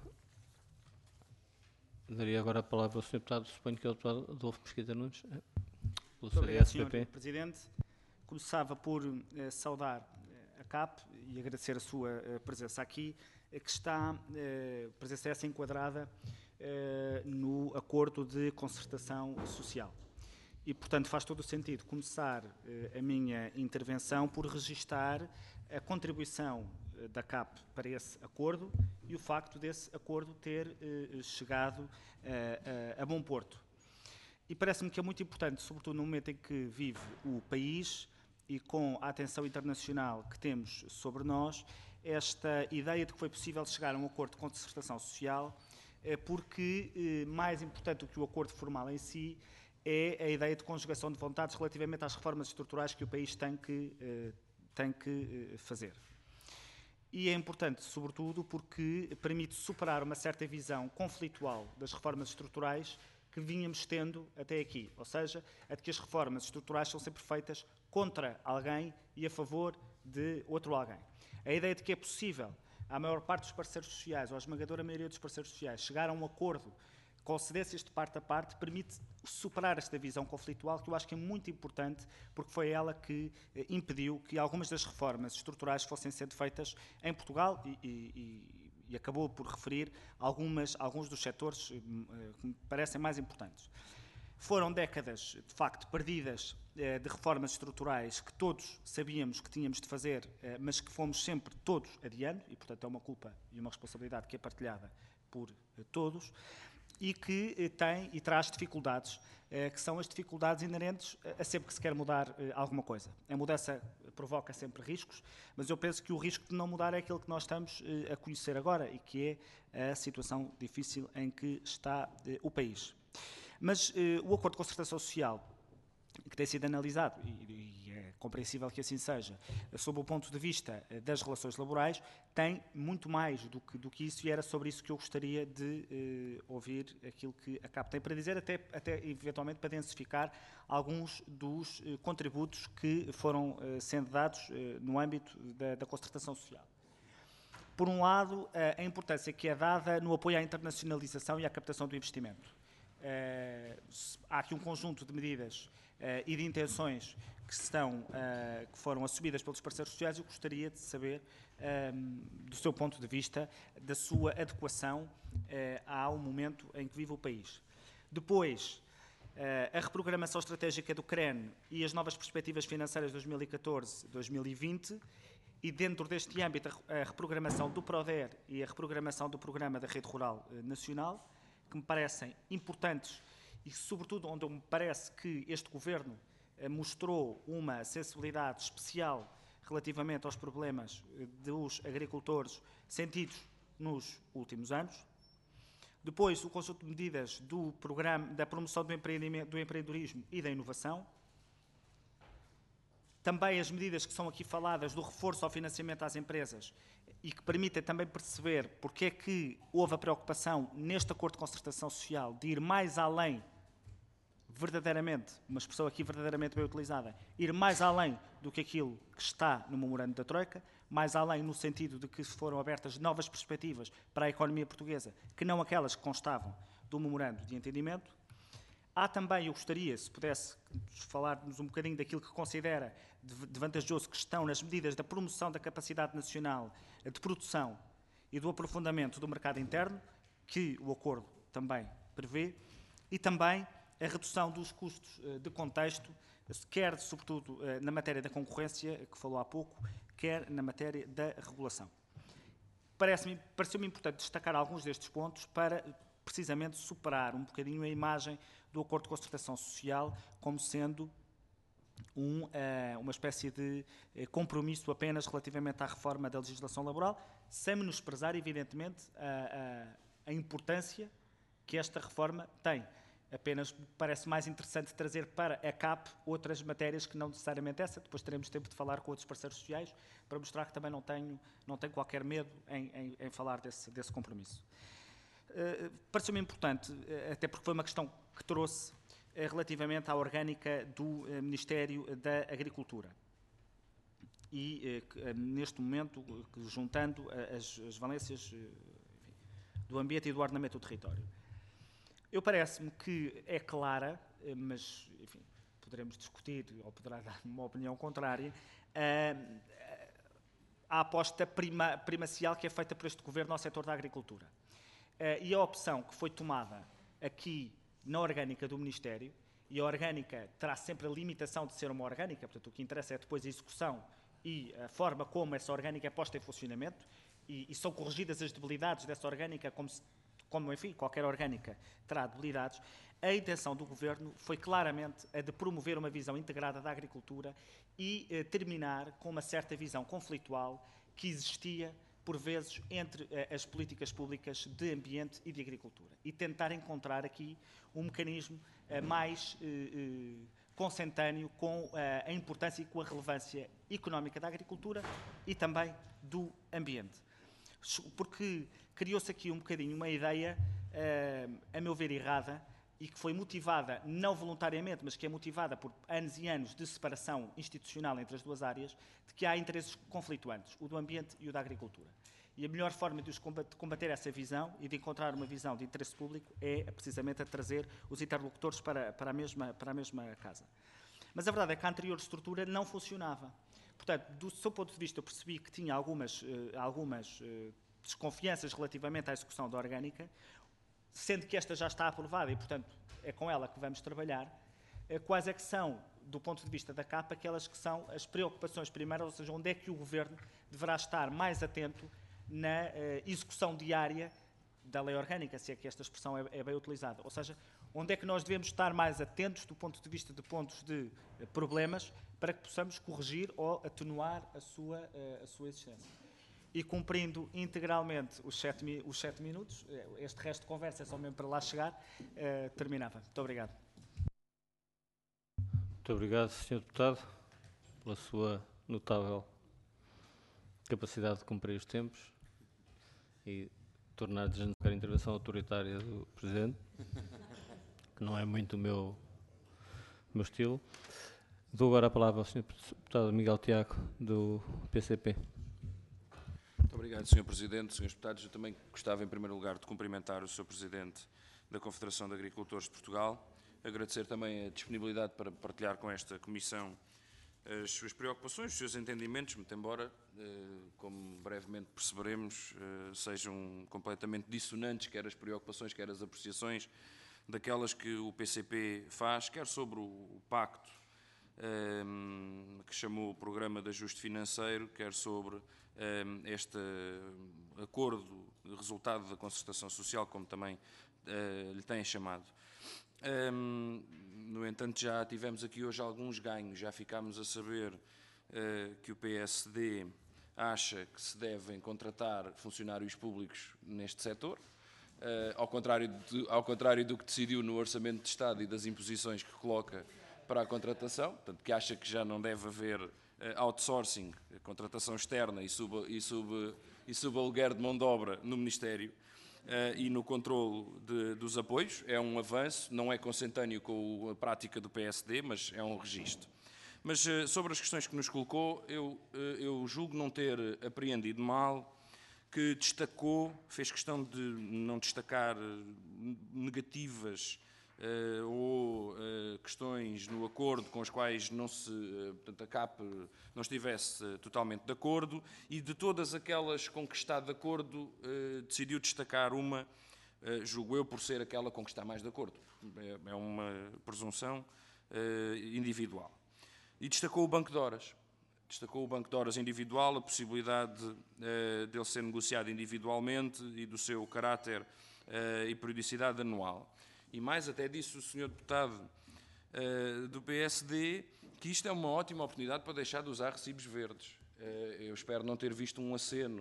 Daria agora a palavra ao senhor Deputado, suponho que é o Deputado Adolfo Mesquita Nunes, Muito obrigado, senhor Presidente. Começava por eh, saudar eh, a C A P e agradecer a sua eh, presença aqui, eh, que está, eh, presença essa enquadrada eh, no Acordo de Concertação Social. E, portanto, faz todo o sentido começar eh, a minha intervenção por registar a contribuição eh, da C A P para esse acordo e o facto desse acordo ter eh, chegado eh, a, a bom porto. E parece-me que é muito importante, sobretudo no momento em que vive o país e com a atenção internacional que temos sobre nós, esta ideia de que foi possível chegar a um acordo de concertação social, eh, porque eh, mais importante do que o acordo formal em si, é a ideia de conjugação de vontades relativamente às reformas estruturais que o país tem que, eh, tem que eh, fazer. E é importante, sobretudo, porque permite superar uma certa visão conflitual das reformas estruturais que vínhamos tendo até aqui. Ou seja, a de que as reformas estruturais são sempre feitas contra alguém e a favor de outro alguém. A ideia de que é possível, à maior parte dos parceiros sociais, ou à esmagadora maioria dos parceiros sociais, chegar a um acordo com cedências de parte a parte, permite superar esta visão conflitual, que eu acho que é muito importante, porque foi ela que eh, impediu que algumas das reformas estruturais fossem sendo feitas em Portugal e, e, e acabou por referir algumas, alguns dos setores eh, que me parecem mais importantes. Foram décadas, de facto, perdidas eh, de reformas estruturais que todos sabíamos que tínhamos de fazer, eh, mas que fomos sempre todos adiando, e, portanto, é uma culpa e uma responsabilidade que é partilhada por eh, todos, e que eh, tem e traz dificuldades, eh, que são as dificuldades inerentes a sempre que se quer mudar eh, alguma coisa. A mudança provoca sempre riscos, mas eu penso que o risco de não mudar é aquele que nós estamos eh, a conhecer agora e que é a situação difícil em que está eh, o país. Mas eh, o Acordo de Concertação Social, que tem sido analisado, e, e é compreensível que assim seja, sob o ponto de vista das relações laborais, tem muito mais do que, do que isso, e era sobre isso que eu gostaria de eh, ouvir aquilo que a C A P tem para dizer, até, até eventualmente para densificar alguns dos eh, contributos que foram eh, sendo dados eh, no âmbito da, da concertação social. Por um lado, eh, a importância que é dada no apoio à internacionalização e à captação do investimento. Eh, há aqui um conjunto de medidas Uh, e de intenções que, estão, uh, que foram assumidas pelos parceiros sociais. Eu gostaria de saber, um, do seu ponto de vista, da sua adequação uh, ao momento em que vive o país. Depois, uh, a reprogramação estratégica do C R E N e as novas perspectivas financeiras de dois mil e catorze a dois mil e vinte e dentro deste âmbito a reprogramação do PRODER e a reprogramação do Programa da Rede Rural Nacional, que me parecem importantes e, sobretudo, onde me parece que este Governo mostrou uma sensibilidade especial relativamente aos problemas dos agricultores sentidos nos últimos anos. Depois, o conjunto de medidas do programa da promoção do, empreendimento, do empreendedorismo e da inovação. Também as medidas que são aqui faladas do reforço ao financiamento às empresas e que permitem também perceber porque é que houve a preocupação neste acordo de concertação social de ir mais além, verdadeiramente, uma expressão aqui verdadeiramente bem utilizada, ir mais além do que aquilo que está no memorando da Troika, mais além no sentido de que foram abertas novas perspectivas para a economia portuguesa, que não aquelas que constavam do memorando de entendimento. Há também, eu gostaria, se pudesse falar-nos um bocadinho daquilo que considera de vantajoso que estão nas medidas da promoção da capacidade nacional de produção e do aprofundamento do mercado interno, que o acordo também prevê, e também a redução dos custos de contexto, quer, sobretudo, na matéria da concorrência, que falou há pouco, quer na matéria da regulação. Parece-me, pareceu-me importante destacar alguns destes pontos para, precisamente, superar um bocadinho a imagem do acordo de concertação social como sendo um, uh, uma espécie de uh, compromisso apenas relativamente à reforma da legislação laboral, sem menosprezar, evidentemente, a, a, a importância que esta reforma tem. Apenas parece mais interessante trazer para a C A P outras matérias que não necessariamente essa. Depois teremos tempo de falar com outros parceiros sociais para mostrar que também não tenho, não tenho qualquer medo em, em, em falar desse, desse compromisso. Uh, Pareceu-me importante, uh, até porque foi uma questão que trouxe uh, relativamente à orgânica do uh, Ministério da Agricultura. E, uh, que, uh, neste momento, uh, juntando uh, as, as valências uh, enfim, do ambiente e do ordenamento do território. Eu parece-me que é clara, uh, mas, enfim, poderemos discutir, ou poderá dar uma opinião contrária, uh, a aposta prima, primacial que é feita por este Governo ao setor da agricultura. Uh, e a opção que foi tomada aqui na orgânica do Ministério, e a orgânica terá sempre a limitação de ser uma orgânica, portanto o que interessa é depois a execução e a forma como essa orgânica é posta em funcionamento, e, e são corrigidas as debilidades dessa orgânica, como, se, como enfim, qualquer orgânica terá debilidades. A intenção do Governo foi claramente a de promover uma visão integrada da agricultura e uh, terminar com uma certa visão conflitual que existia por vezes, entre uh, as políticas públicas de ambiente e de agricultura. E tentar encontrar aqui um mecanismo uh, mais uh, uh, consentâneo com uh, a importância e com a relevância económica da agricultura e também do ambiente. Porque criou-se aqui um bocadinho uma ideia, uh, a meu ver, errada, e que foi motivada, não voluntariamente, mas que é motivada por anos e anos de separação institucional entre as duas áreas, de que há interesses conflituantes, o do ambiente e o da agricultura. E a melhor forma de combater essa visão e de encontrar uma visão de interesse público é precisamente a trazer os interlocutores para, para, a, mesma, para a mesma casa. Mas a verdade é que a anterior estrutura não funcionava. Portanto, do seu ponto de vista, eu percebi que tinha algumas, algumas desconfianças relativamente à execução da orgânica, sendo que esta já está aprovada e, portanto, é com ela que vamos trabalhar. Quais é que são, do ponto de vista da C A P, aquelas que são as preocupações primeiras, ou seja, onde é que o Governo deverá estar mais atento na uh, execução diária da lei orgânica, se é que esta expressão é, é bem utilizada. Ou seja, onde é que nós devemos estar mais atentos do ponto de vista de pontos de uh, problemas para que possamos corrigir ou atenuar a sua, uh, a sua existência. E cumprindo integralmente os sete, os sete minutos, este resto de conversa é só mesmo para lá chegar, uh, terminava. Muito obrigado. Muito obrigado, senhor Deputado, pela sua notável capacidade de cumprir os tempos e tornar desnecessária a intervenção autoritária do Presidente, que não é muito o meu, o meu estilo. Dou agora a palavra ao senhor Deputado Miguel Tiago, do P C P. Muito obrigado, senhor Presidente. senhores Deputados, eu também gostava, em primeiro lugar, de cumprimentar o senhor Presidente da Confederação de Agricultores de Portugal, agradecer também a disponibilidade para partilhar com esta Comissão as suas preocupações, os seus entendimentos, muito embora, como brevemente perceberemos, sejam completamente dissonantes, quer as preocupações, quer as apreciações daquelas que o P C P faz, quer sobre o pacto que chamou o Programa de Ajuste Financeiro, quer sobre um, este acordo, resultado da concertação social, como também uh, lhe têm chamado. Um, no entanto, já tivemos aqui hoje alguns ganhos, já ficámos a saber uh, que o P S D acha que se devem contratar funcionários públicos neste setor, uh, ao, contrário de, ao contrário do que decidiu no Orçamento de Estado e das imposições que coloca para a contratação, portanto, que acha que já não deve haver uh, outsourcing, contratação externa e sub, e sub, e subaluguer de mão de obra no Ministério uh, e no controlo de, dos apoios. É um avanço, não é consentâneo com a prática do P S D, mas é um registro. Mas uh, sobre as questões que nos colocou, eu, uh, eu julgo não ter apreendido mal, que destacou, fez questão de não destacar uh, negativas uh, ou uh, questões no acordo com as quais não se, uh, portanto, a C A P não estivesse uh, totalmente de acordo, e de todas aquelas com que está de acordo, uh, decidiu destacar uma, uh, julgo eu, por ser aquela com que está mais de acordo. É, é uma presunção uh, individual. E destacou o Banco de Horas. Destacou o Banco de Horas individual, a possibilidade uh, dele ser negociado individualmente e do seu caráter uh, e periodicidade anual. E mais até disse o senhor deputado uh, do P S D que isto é uma ótima oportunidade para deixar de usar recibos verdes. Uh, eu espero não ter visto um aceno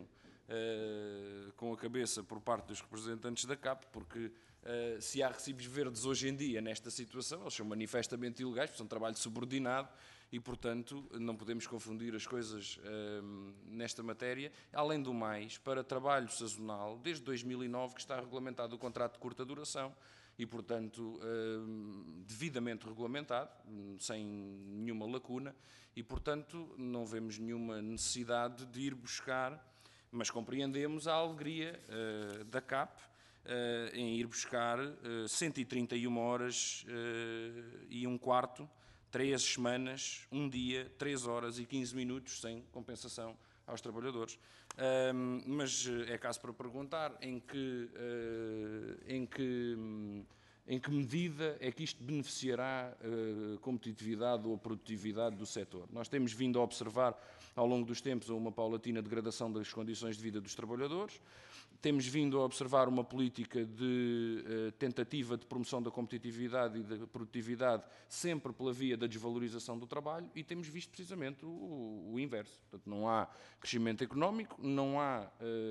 uh, com a cabeça por parte dos representantes da C A P, porque uh, se há recibos verdes hoje em dia nesta situação, eles são manifestamente ilegais, porque são trabalho subordinado, e, portanto, não podemos confundir as coisas hum, nesta matéria. Além do mais, para trabalho sazonal, desde dois mil e nove que está regulamentado o contrato de curta duração e, portanto, hum, devidamente regulamentado, sem nenhuma lacuna, e, portanto, não vemos nenhuma necessidade de ir buscar, mas compreendemos a alegria uh, da C A P uh, em ir buscar uh, cento e trinta e uma horas uh, e um quarto, três semanas, um dia, três horas e quinze minutos sem compensação aos trabalhadores. Um, mas é caso para perguntar em que, uh, em, que, um, em que medida é que isto beneficiará a uh, competitividade ou a produtividade do setor. Nós temos vindo a observar ao longo dos tempos uma paulatina degradação das condições de vida dos trabalhadores. Temos vindo a observar uma política de uh, tentativa de promoção da competitividade e da produtividade sempre pela via da desvalorização do trabalho, e temos visto precisamente o, o inverso. Portanto, não há crescimento económico, não há,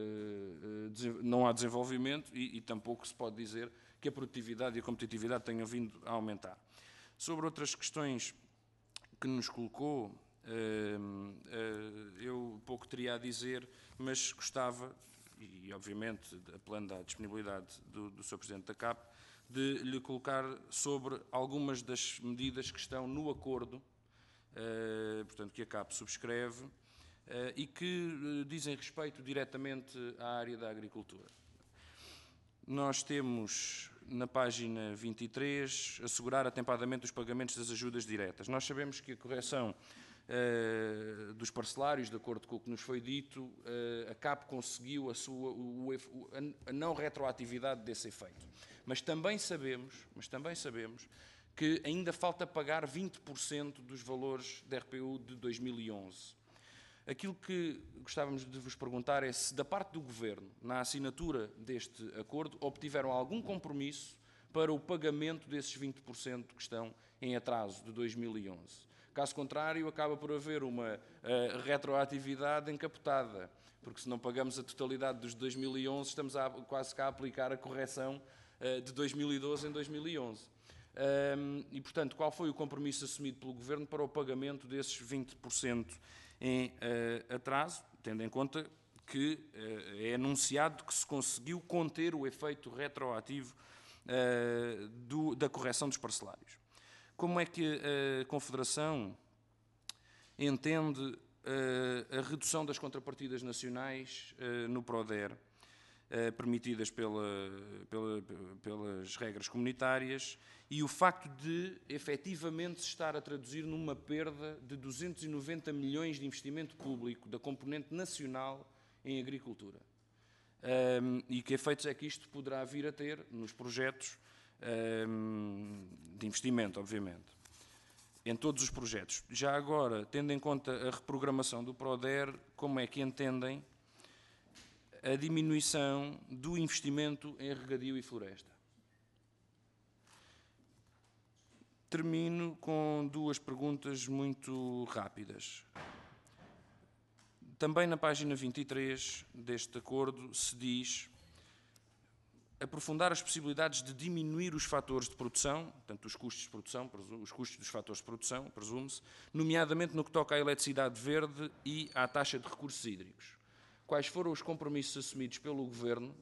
uh, não há desenvolvimento e, e tampouco se pode dizer que a produtividade e a competitividade tenham vindo a aumentar. Sobre outras questões que nos colocou, uh, uh, eu pouco teria a dizer, mas gostava, e obviamente apelando à disponibilidade do, do senhor Presidente da C A P, de lhe colocar sobre algumas das medidas que estão no acordo, eh, portanto, que a C A P subscreve, eh, e que eh, dizem respeito diretamente à área da agricultura. Nós temos, na página vinte e três, assegurar atempadamente os pagamentos das ajudas diretas. Nós sabemos que a correção Uh, dos parcelários, de acordo com o que nos foi dito, uh, a C A P conseguiu a, sua, o, o, a não retroatividade desse efeito. Mas também sabemos, mas também sabemos que ainda falta pagar vinte por cento dos valores da R P U de dois mil e onze. Aquilo que gostávamos de vos perguntar é se, da parte do Governo, na assinatura deste acordo, obtiveram algum compromisso para o pagamento desses vinte por cento que estão em atraso de dois mil e onze. Caso contrário, acaba por haver uma uh, retroatividade encapotada, porque se não pagamos a totalidade dos dois mil e onze, estamos a, quase cá a aplicar a correção uh, de dois mil e doze em dois mil e onze. Um, e, portanto, qual foi o compromisso assumido pelo Governo para o pagamento desses vinte por cento em uh, atraso, tendo em conta que uh, é anunciado que se conseguiu conter o efeito retroativo uh, do, da correção dos parcelários? Como é que a Confederação entende uh, a redução das contrapartidas nacionais uh, no PRODER, uh, permitidas pela, pela, pelas regras comunitárias, e o facto de, efetivamente, se estar a traduzir numa perda de duzentos e noventa milhões de investimento público da componente nacional em agricultura? Um, e que efeitos é que isto poderá vir a ter nos projetos de investimento, obviamente. em todos os projetos. Já agora, tendo em conta a reprogramação do PRODER, como é que entendem a diminuição do investimento em regadio e floresta? Termino com duas perguntas muito rápidas. Também na página vinte e três deste acordo se diz aprofundar as possibilidades de diminuir os fatores de produção, portanto os custos de produção, os custos dos fatores de produção, presume-se, nomeadamente no que toca à eletricidade verde e à taxa de recursos hídricos. Quais foram os compromissos assumidos pelo Governo?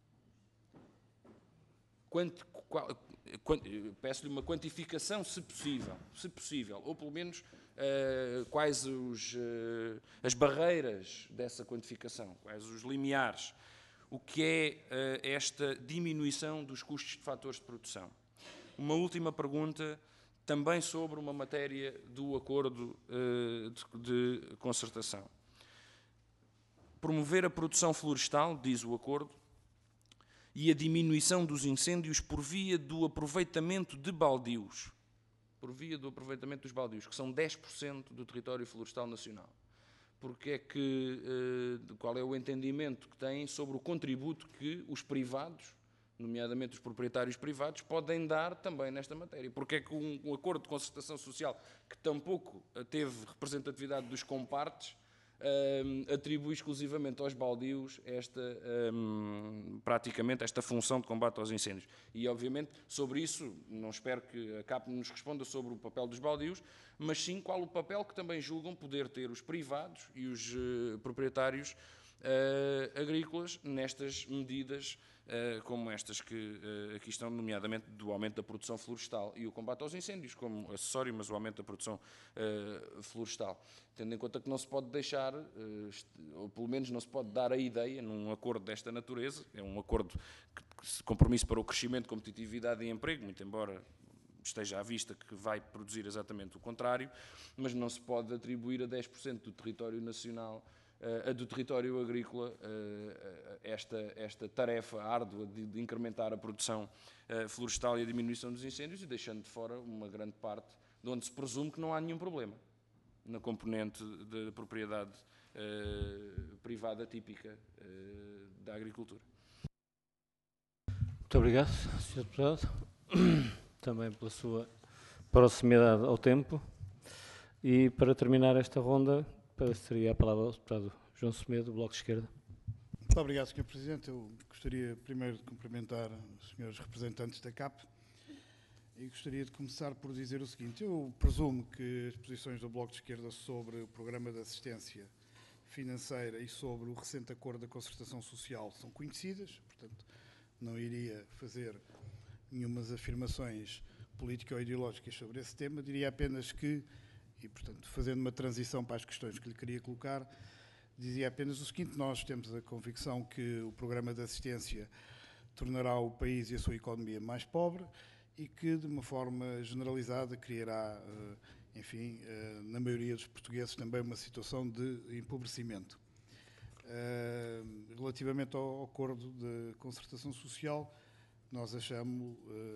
Quanto, qual, quant, peço-lhe uma quantificação, se possível, se possível, ou pelo menos uh, quais os, uh, as barreiras dessa quantificação, quais os limiares. O que é uh, esta diminuição dos custos de fatores de produção? Uma última pergunta, também sobre uma matéria do acordo uh, de, de concertação. Promover a produção florestal, diz o acordo, e a diminuição dos incêndios por via do aproveitamento de baldios. Por via do aproveitamento dos baldios, que são dez por cento do território florestal nacional. Porque é que, qual é o entendimento que têm sobre o contributo que os privados, nomeadamente os proprietários privados, podem dar também nesta matéria? Porque é que um, um acordo de concertação social que tampouco teve representatividade dos compartes um, atribui exclusivamente aos baldios esta, um, praticamente esta função de combate aos incêndios? E, obviamente, sobre isso, não espero que a CAP nos responda sobre o papel dos baldios, mas sim qual o papel que também julgam poder ter os privados e os uh, proprietários uh, agrícolas nestas medidas uh, como estas que uh, aqui estão, nomeadamente do aumento da produção florestal e o combate aos incêndios como acessório, mas o aumento da produção uh, florestal. Tendo em conta que não se pode deixar, uh, ou pelo menos não se pode dar a ideia, num acordo desta natureza, é um acordo que, que se compromisso para o crescimento, competitividade e emprego, muito embora esteja à vista que vai produzir exatamente o contrário, mas não se pode atribuir a dez por cento do território nacional, uh, do território agrícola, uh, esta, esta tarefa árdua de, de incrementar a produção uh, florestal e a diminuição dos incêndios, e deixando de fora uma grande parte de onde se presume que não há nenhum problema na componente de propriedade uh, privada típica uh, da agricultura. Muito obrigado, senhor Deputado, também pela sua proximidade ao tempo. E para terminar esta ronda, passaria a palavra ao deputado João Semedo, do Bloco de Esquerda. Muito obrigado, senhor Presidente. Eu gostaria primeiro de cumprimentar os senhores representantes da CAP e gostaria de começar por dizer o seguinte. Eu presumo que as posições do Bloco de Esquerda sobre o Programa de Assistência Financeira e sobre o recente acordo da concertação social são conhecidas, portanto, não iria fazer nenhumas afirmações político-ideológicas sobre esse tema, diria apenas que, e portanto fazendo uma transição para as questões que lhe queria colocar, dizia apenas o seguinte: nós temos a convicção que o programa de assistência tornará o país e a sua economia mais pobre e que de uma forma generalizada criará, enfim, na maioria dos portugueses também uma situação de empobrecimento. Relativamente ao acordo de concertação social, nós achamos,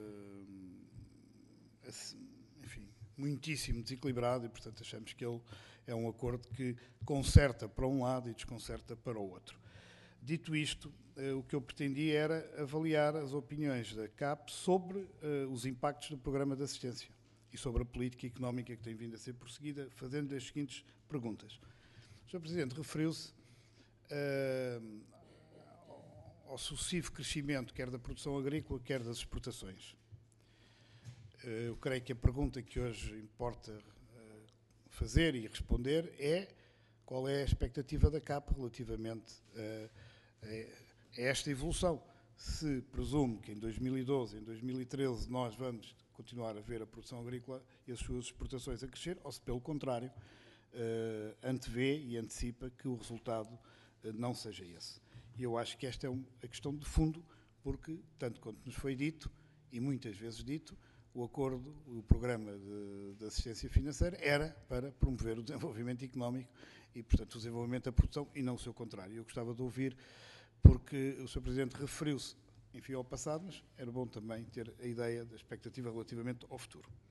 enfim, muitíssimo desequilibrado e, portanto, achamos que ele é um acordo que concerta para um lado e desconcerta para o outro. Dito isto, o que eu pretendia era avaliar as opiniões da CAP sobre os impactos do programa de assistência e sobre a política económica que tem vindo a ser prosseguida, fazendo as seguintes perguntas. O senhor Presidente referiu-se ao sucessivo crescimento, quer da produção agrícola, quer das exportações. Eu creio que a pergunta que hoje importa fazer e responder é qual é a expectativa da CAP relativamente a, a esta evolução. Se presume que em dois mil e doze, em dois mil e treze, nós vamos continuar a ver a produção agrícola e as suas exportações a crescer, ou se, pelo contrário, antevê e antecipa que o resultado não seja esse. E eu acho que esta é a questão de fundo, porque, tanto quanto nos foi dito, e muitas vezes dito, o acordo, o programa de, de assistência financeira era para promover o desenvolvimento económico e, portanto, o desenvolvimento da produção e não o seu contrário. Eu gostava de ouvir, porque o senhor Presidente referiu-se, enfim, ao passado, mas era bom também ter a ideia da expectativa relativamente ao futuro.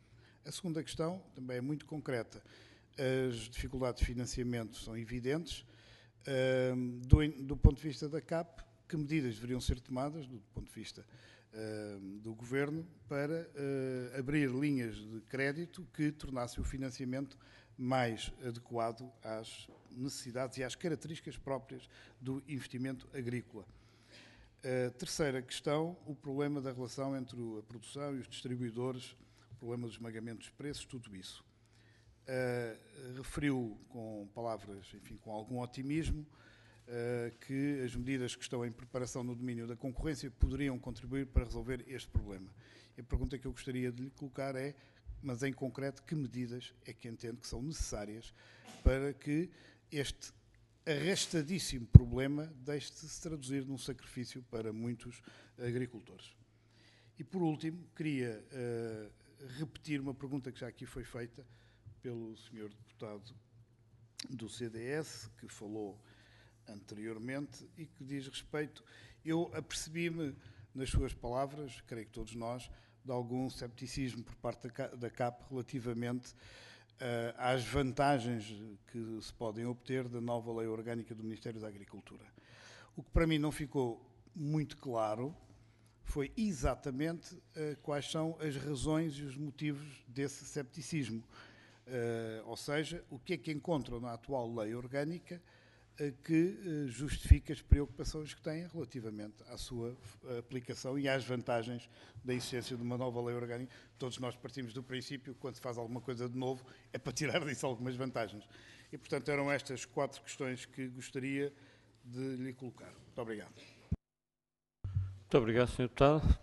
A segunda questão também é muito concreta. As dificuldades de financiamento são evidentes. Do, do ponto de vista da C A P, que medidas deveriam ser tomadas, do ponto de vista do Governo, para abrir linhas de crédito que tornassem o financiamento mais adequado às necessidades e às características próprias do investimento agrícola. A terceira questão, o problema da relação entre a produção e os distribuidores, o problema dos esmagamento dos preços, tudo isso. Uh, referiu com palavras, enfim, com algum otimismo, uh, que as medidas que estão em preparação no domínio da concorrência poderiam contribuir para resolver este problema. E a pergunta que eu gostaria de lhe colocar é, mas em concreto, que medidas é que entende que são necessárias para que este arrastadíssimo problema deixe de se traduzir num sacrifício para muitos agricultores? E, por último, queria uh, repetir uma pergunta que já aqui foi feita pelo senhor deputado do C D S, que falou anteriormente e que diz respeito... Eu apercebi-me, nas suas palavras, creio que todos nós, de algum cepticismo por parte da C A P relativamente uh, às vantagens que se podem obter da nova lei orgânica do Ministério da Agricultura. O que para mim não ficou muito claro foi exatamente uh, quais são as razões e os motivos desse cepticismo. Uh, ou seja, o que é que encontram na atual lei orgânica uh, que uh, justifica as preocupações que têm relativamente à sua uh, aplicação e às vantagens da existência de uma nova lei orgânica. Todos nós partimos do princípio que quando se faz alguma coisa de novo é para tirar disso algumas vantagens. E, portanto, eram estas quatro questões que gostaria de lhe colocar. Muito obrigado. Muito obrigado, senhor Deputado.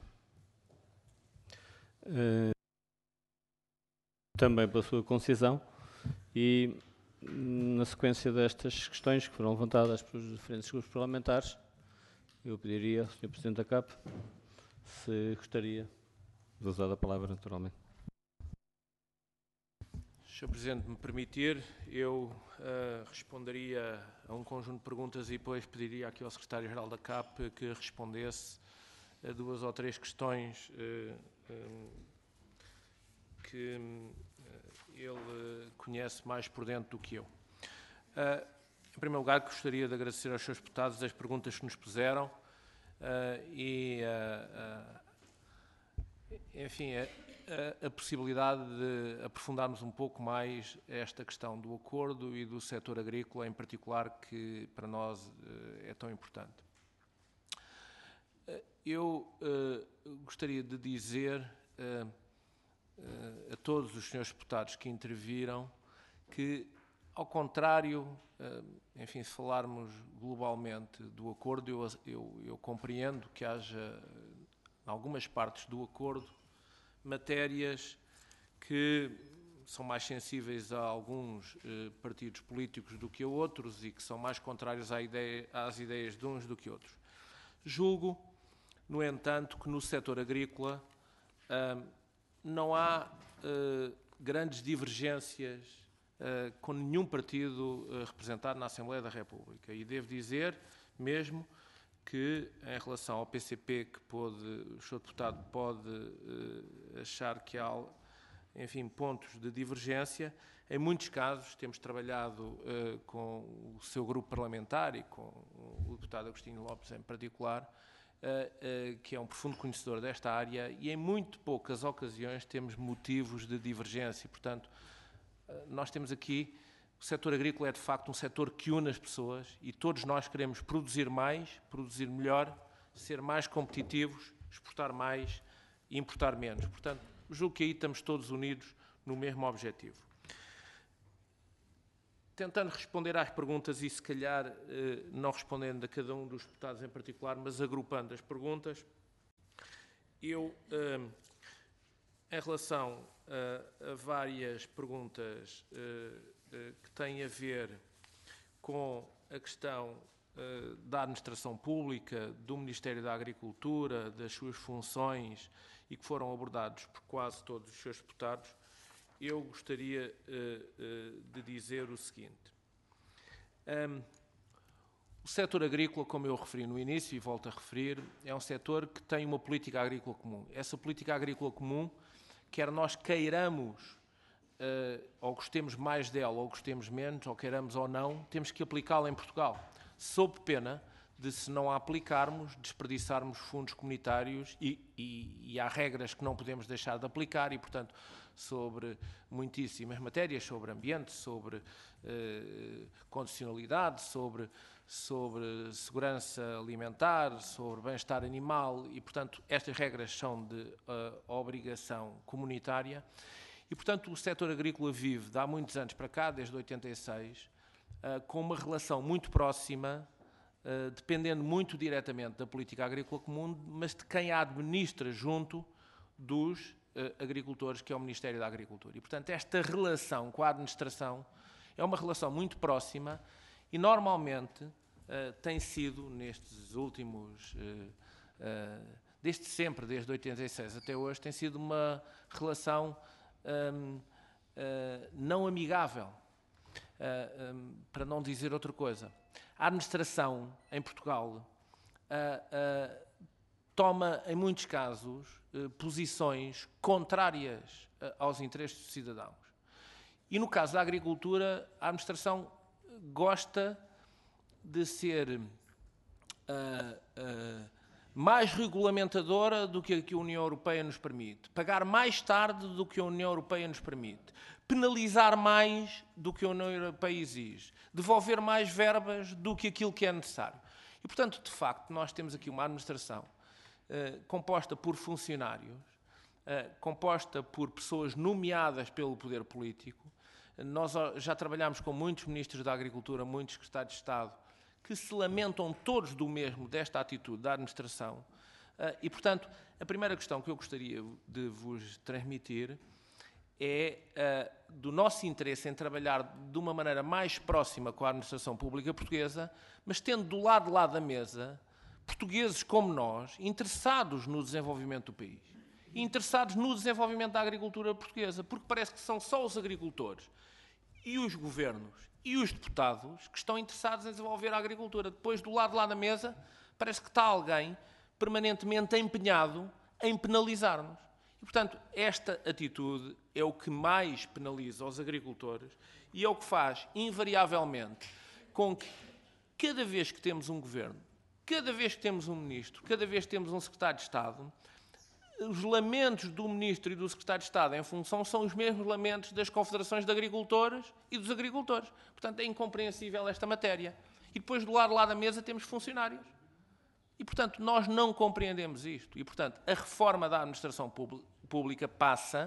Uh... também pela sua concisão e, na sequência destas questões que foram levantadas pelos diferentes grupos parlamentares, eu pediria ao senhor Presidente da C A P se gostaria de usar a palavra, naturalmente. senhor Presidente, me permitir, eu uh, responderia a um conjunto de perguntas e depois pediria aqui ao Secretário-Geral da C A P que respondesse a duas ou três questões uh, um, que ele conhece mais por dentro do que eu. Uh, em primeiro lugar, gostaria de agradecer aos senhores deputados as perguntas que nos puseram uh, e, uh, uh, enfim, a, a, a possibilidade de aprofundarmos um pouco mais esta questão do acordo e do setor agrícola, em particular, que para nós uh, é tão importante. Uh, eu uh, gostaria de dizer... Uh, Uh, a todos os senhores deputados que interviram, que, ao contrário, uh, enfim, se falarmos globalmente do acordo, eu, eu, eu compreendo que haja, em algumas partes do acordo, matérias que são mais sensíveis a alguns uh, partidos políticos do que a outros e que são mais contrários à ideia, às ideias de uns do que outros. Julgo, no entanto, que no setor agrícola uh, não há uh, grandes divergências uh, com nenhum partido uh, representado na Assembleia da República. E devo dizer mesmo que, em relação ao P C P, que pode, o senhor deputado pode uh, achar que há, enfim, pontos de divergência, em muitos casos temos trabalhado uh, com o seu grupo parlamentar e com o deputado Agostinho Lopes em particular, Uh, uh, que é um profundo conhecedor desta área, e em muito poucas ocasiões temos motivos de divergência. Portanto, uh, nós temos aqui, o setor agrícola é de facto um setor que une as pessoas e todos nós queremos produzir mais, produzir melhor, ser mais competitivos, exportar mais e importar menos. Portanto, julgo que aí estamos todos unidos no mesmo objetivo. Tentando responder às perguntas e, se calhar, eh, não respondendo a cada um dos deputados em particular, mas agrupando as perguntas, eu, eh, em relação a, a várias perguntas eh, eh, que têm a ver com a questão eh, da administração pública, do Ministério da Agricultura, das suas funções e que foram abordados por quase todos os seus deputados, eu gostaria uh, uh, de dizer o seguinte. Um, o setor agrícola, como eu referi no início e volto a referir, é um setor que tem uma política agrícola comum. Essa política agrícola comum, quer nós queiramos, uh, ou gostemos mais dela, ou gostemos menos, ou queiramos ou não, temos que aplicá-la em Portugal, sob pena de, se não a aplicarmos, desperdiçarmos fundos comunitários e, e, e há regras que não podemos deixar de aplicar e, portanto, sobre muitíssimas matérias, sobre ambiente, sobre uh, condicionalidade, sobre, sobre segurança alimentar, sobre bem-estar animal e, portanto, estas regras são de uh, obrigação comunitária e, portanto, o setor agrícola vive de há muitos anos para cá, desde oitenta e seis, uh, com uma relação muito próxima, uh, dependendo muito diretamente da política agrícola comum, mas de quem a administra junto dos agricultores, que é o Ministério da Agricultura. E, portanto, esta relação com a administração é uma relação muito próxima e, normalmente, uh, tem sido, nestes últimos, uh, uh, desde sempre, desde oitenta e seis até hoje, tem sido uma relação um, uh, não amigável, uh, um, para não dizer outra coisa. A administração, em Portugal, uh, uh, toma, em muitos casos, posições contrárias aos interesses dos cidadãos. E no caso da agricultura, a administração gosta de ser uh, uh, mais regulamentadora do que a que a União Europeia nos permite, pagar mais tarde do que a União Europeia nos permite, penalizar mais do que a União Europeia exige, devolver mais verbas do que aquilo que é necessário. E, portanto, de facto, nós temos aqui uma administração Uh, composta por funcionários, uh, composta por pessoas nomeadas pelo poder político. Uh, nós já trabalhámos com muitos ministros da Agricultura, muitos secretários de Estado, que se lamentam todos do mesmo desta atitude da administração. Uh, e, portanto, a primeira questão que eu gostaria de vos transmitir é uh, do nosso interesse em trabalhar de uma maneira mais próxima com a administração pública portuguesa, mas tendo do lado de lá da mesa portugueses como nós, interessados no desenvolvimento do país, interessados no desenvolvimento da agricultura portuguesa, porque parece que são só os agricultores e os governos e os deputados que estão interessados em desenvolver a agricultura. Depois, do lado de lá da mesa, parece que está alguém permanentemente empenhado em penalizar-nos. E, portanto, esta atitude é o que mais penaliza os agricultores e é o que faz, invariavelmente, com que, cada vez que temos um governo, cada vez que temos um ministro, cada vez que temos um secretário de Estado, os lamentos do ministro e do secretário de Estado em função são os mesmos lamentos das confederações de agricultores e dos agricultores. Portanto, é incompreensível esta matéria. E depois, do lado lá da mesa, temos funcionários. E, portanto, nós não compreendemos isto. E, portanto, a reforma da administração pública passa,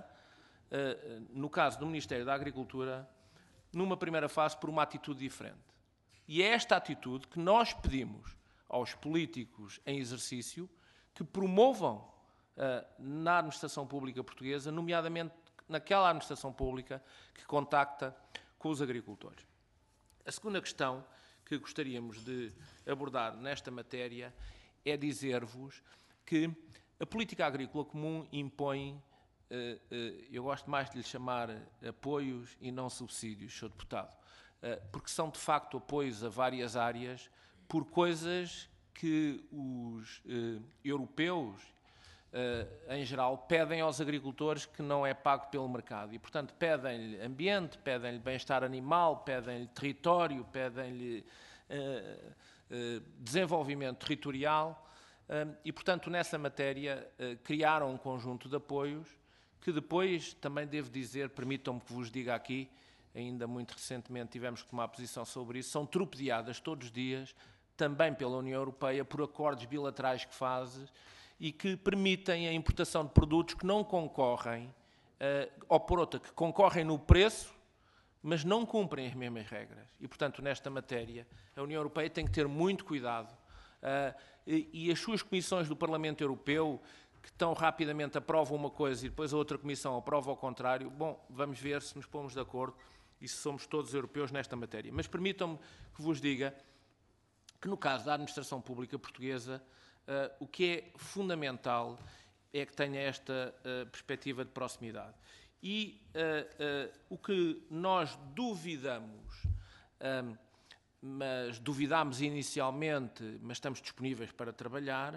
no caso do Ministério da Agricultura, numa primeira fase, por uma atitude diferente. E é esta atitude que nós pedimos aos políticos em exercício que promovam uh, na administração pública portuguesa, nomeadamente naquela administração pública que contacta com os agricultores. A segunda questão que gostaríamos de abordar nesta matéria é dizer-vos que a política agrícola comum impõe, uh, uh, eu gosto mais de lhe chamar apoios e não subsídios, senhor Deputado, uh, porque são de facto apoios a várias áreas por coisas que os eh, europeus, eh, em geral, pedem aos agricultores que não é pago pelo mercado. E, portanto, pedem-lhe ambiente, pedem-lhe bem-estar animal, pedem-lhe território, pedem-lhe eh, eh, desenvolvimento territorial. Eh, e, portanto, nessa matéria, eh, criaram um conjunto de apoios que depois, também devo dizer, permitam-me que vos diga aqui, ainda muito recentemente tivemos que tomar posição sobre isso, são torpedeadas todos os dias, também pela União Europeia, por acordos bilaterais que faz e que permitem a importação de produtos que não concorrem, uh, ou por outra, que concorrem no preço, mas não cumprem as mesmas regras. E, portanto, nesta matéria, a União Europeia tem que ter muito cuidado. Uh, e, e as suas comissões do Parlamento Europeu, que tão rapidamente aprovam uma coisa e depois a outra comissão aprova ao contrário, bom, vamos ver se nos pomos de acordo e se somos todos europeus nesta matéria. Mas permitam-me que vos diga que, no caso da administração pública portuguesa, uh, o que é fundamental é que tenha esta uh, perspectiva de proximidade. E uh, uh, o que nós duvidamos, um, mas duvidámos inicialmente, mas estamos disponíveis para trabalhar,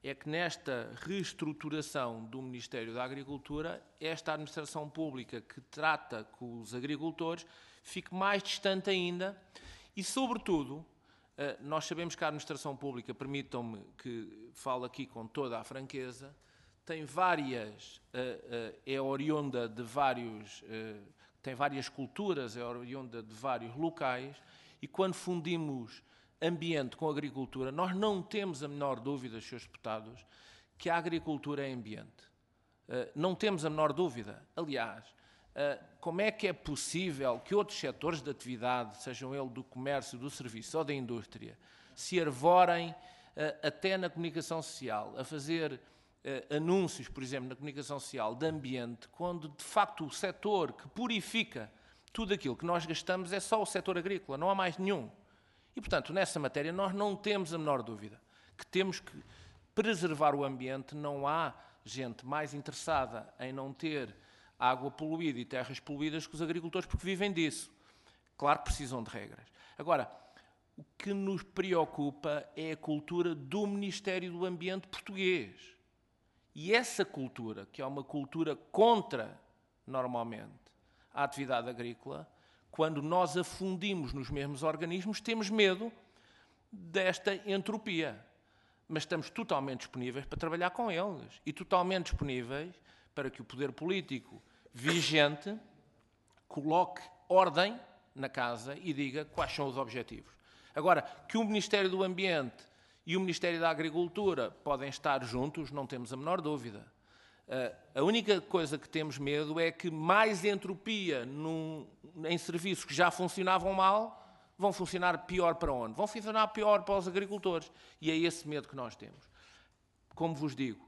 é que nesta reestruturação do Ministério da Agricultura, esta administração pública que trata com os agricultores fique mais distante ainda e, sobretudo, nós sabemos que a administração pública, permitam-me que fale aqui com toda a franqueza, tem várias, é oriunda de vários, tem várias culturas, é oriunda de vários locais, e quando fundimos ambiente com agricultura, nós não temos a menor dúvida, senhores deputados, que a agricultura é ambiente. Não temos a menor dúvida. Aliás, como é que é possível que outros setores de atividade, sejam eles do comércio, do serviço ou da indústria, se arvorem até na comunicação social, a fazer anúncios, por exemplo, na comunicação social de ambiente, quando de facto o setor que purifica tudo aquilo que nós gastamos é só o setor agrícola, não há mais nenhum. E, portanto, nessa matéria nós não temos a menor dúvida que temos que preservar o ambiente. Não há gente mais interessada em não ter água poluída e terras poluídas que os agricultores, porque vivem disso. Claro que precisam de regras. Agora, o que nos preocupa é a cultura do Ministério do Ambiente português. E essa cultura, que é uma cultura contra, normalmente, a atividade agrícola, quando nós afundimos nos mesmos organismos, temos medo desta entropia. Mas estamos totalmente disponíveis para trabalhar com eles e totalmente disponíveis para que o poder político vigente coloque ordem na casa e diga quais são os objetivos. Agora, que o Ministério do Ambiente e o Ministério da Agricultura podem estar juntos, não temos a menor dúvida. A única coisa que temos medo é que mais entropia num, em serviços que já funcionavam mal vão funcionar pior para onde? Vão funcionar pior para os agricultores. E é esse medo que nós temos. Como vos digo,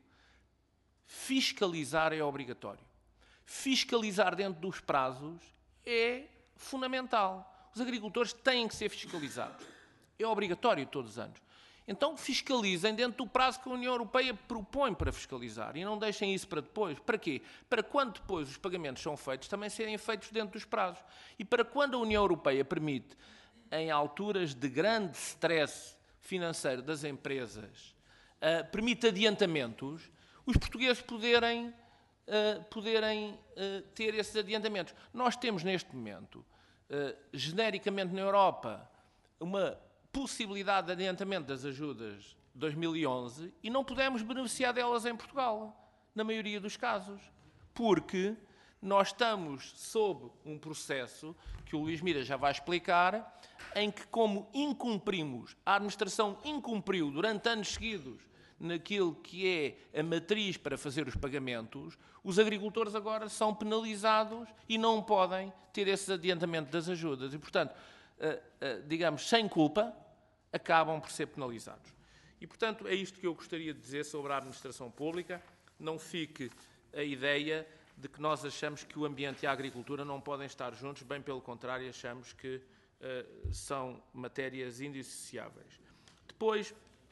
fiscalizar é obrigatório. Fiscalizar dentro dos prazos é fundamental. Os agricultores têm que ser fiscalizados. É obrigatório todos os anos. Então fiscalizem dentro do prazo que a União Europeia propõe para fiscalizar e não deixem isso para depois. Para quê? Para quando depois os pagamentos são feitos, também serem feitos dentro dos prazos. E para quando a União Europeia permite, em alturas de grande stress financeiro das empresas, uh, permite adiantamentos, os portugueses poderem, uh, poderem uh, ter esses adiantamentos. Nós temos neste momento, uh, genericamente na Europa, uma possibilidade de adiantamento das ajudas de dois mil e onze e não podemos beneficiar delas em Portugal, na maioria dos casos, porque nós estamos sob um processo que o Luís Mira já vai explicar, em que, como incumprimos, a administração incumpriu durante anos seguidos naquilo que é a matriz para fazer os pagamentos, os agricultores agora são penalizados e não podem ter esse adiantamento das ajudas. E, portanto, digamos, sem culpa, acabam por ser penalizados. E, portanto, é isto que eu gostaria de dizer sobre a administração pública. Não fique a ideia de que nós achamos que o ambiente e a agricultura não podem estar juntos, bem pelo contrário, achamos que uh, são matérias indissociáveis. Depois,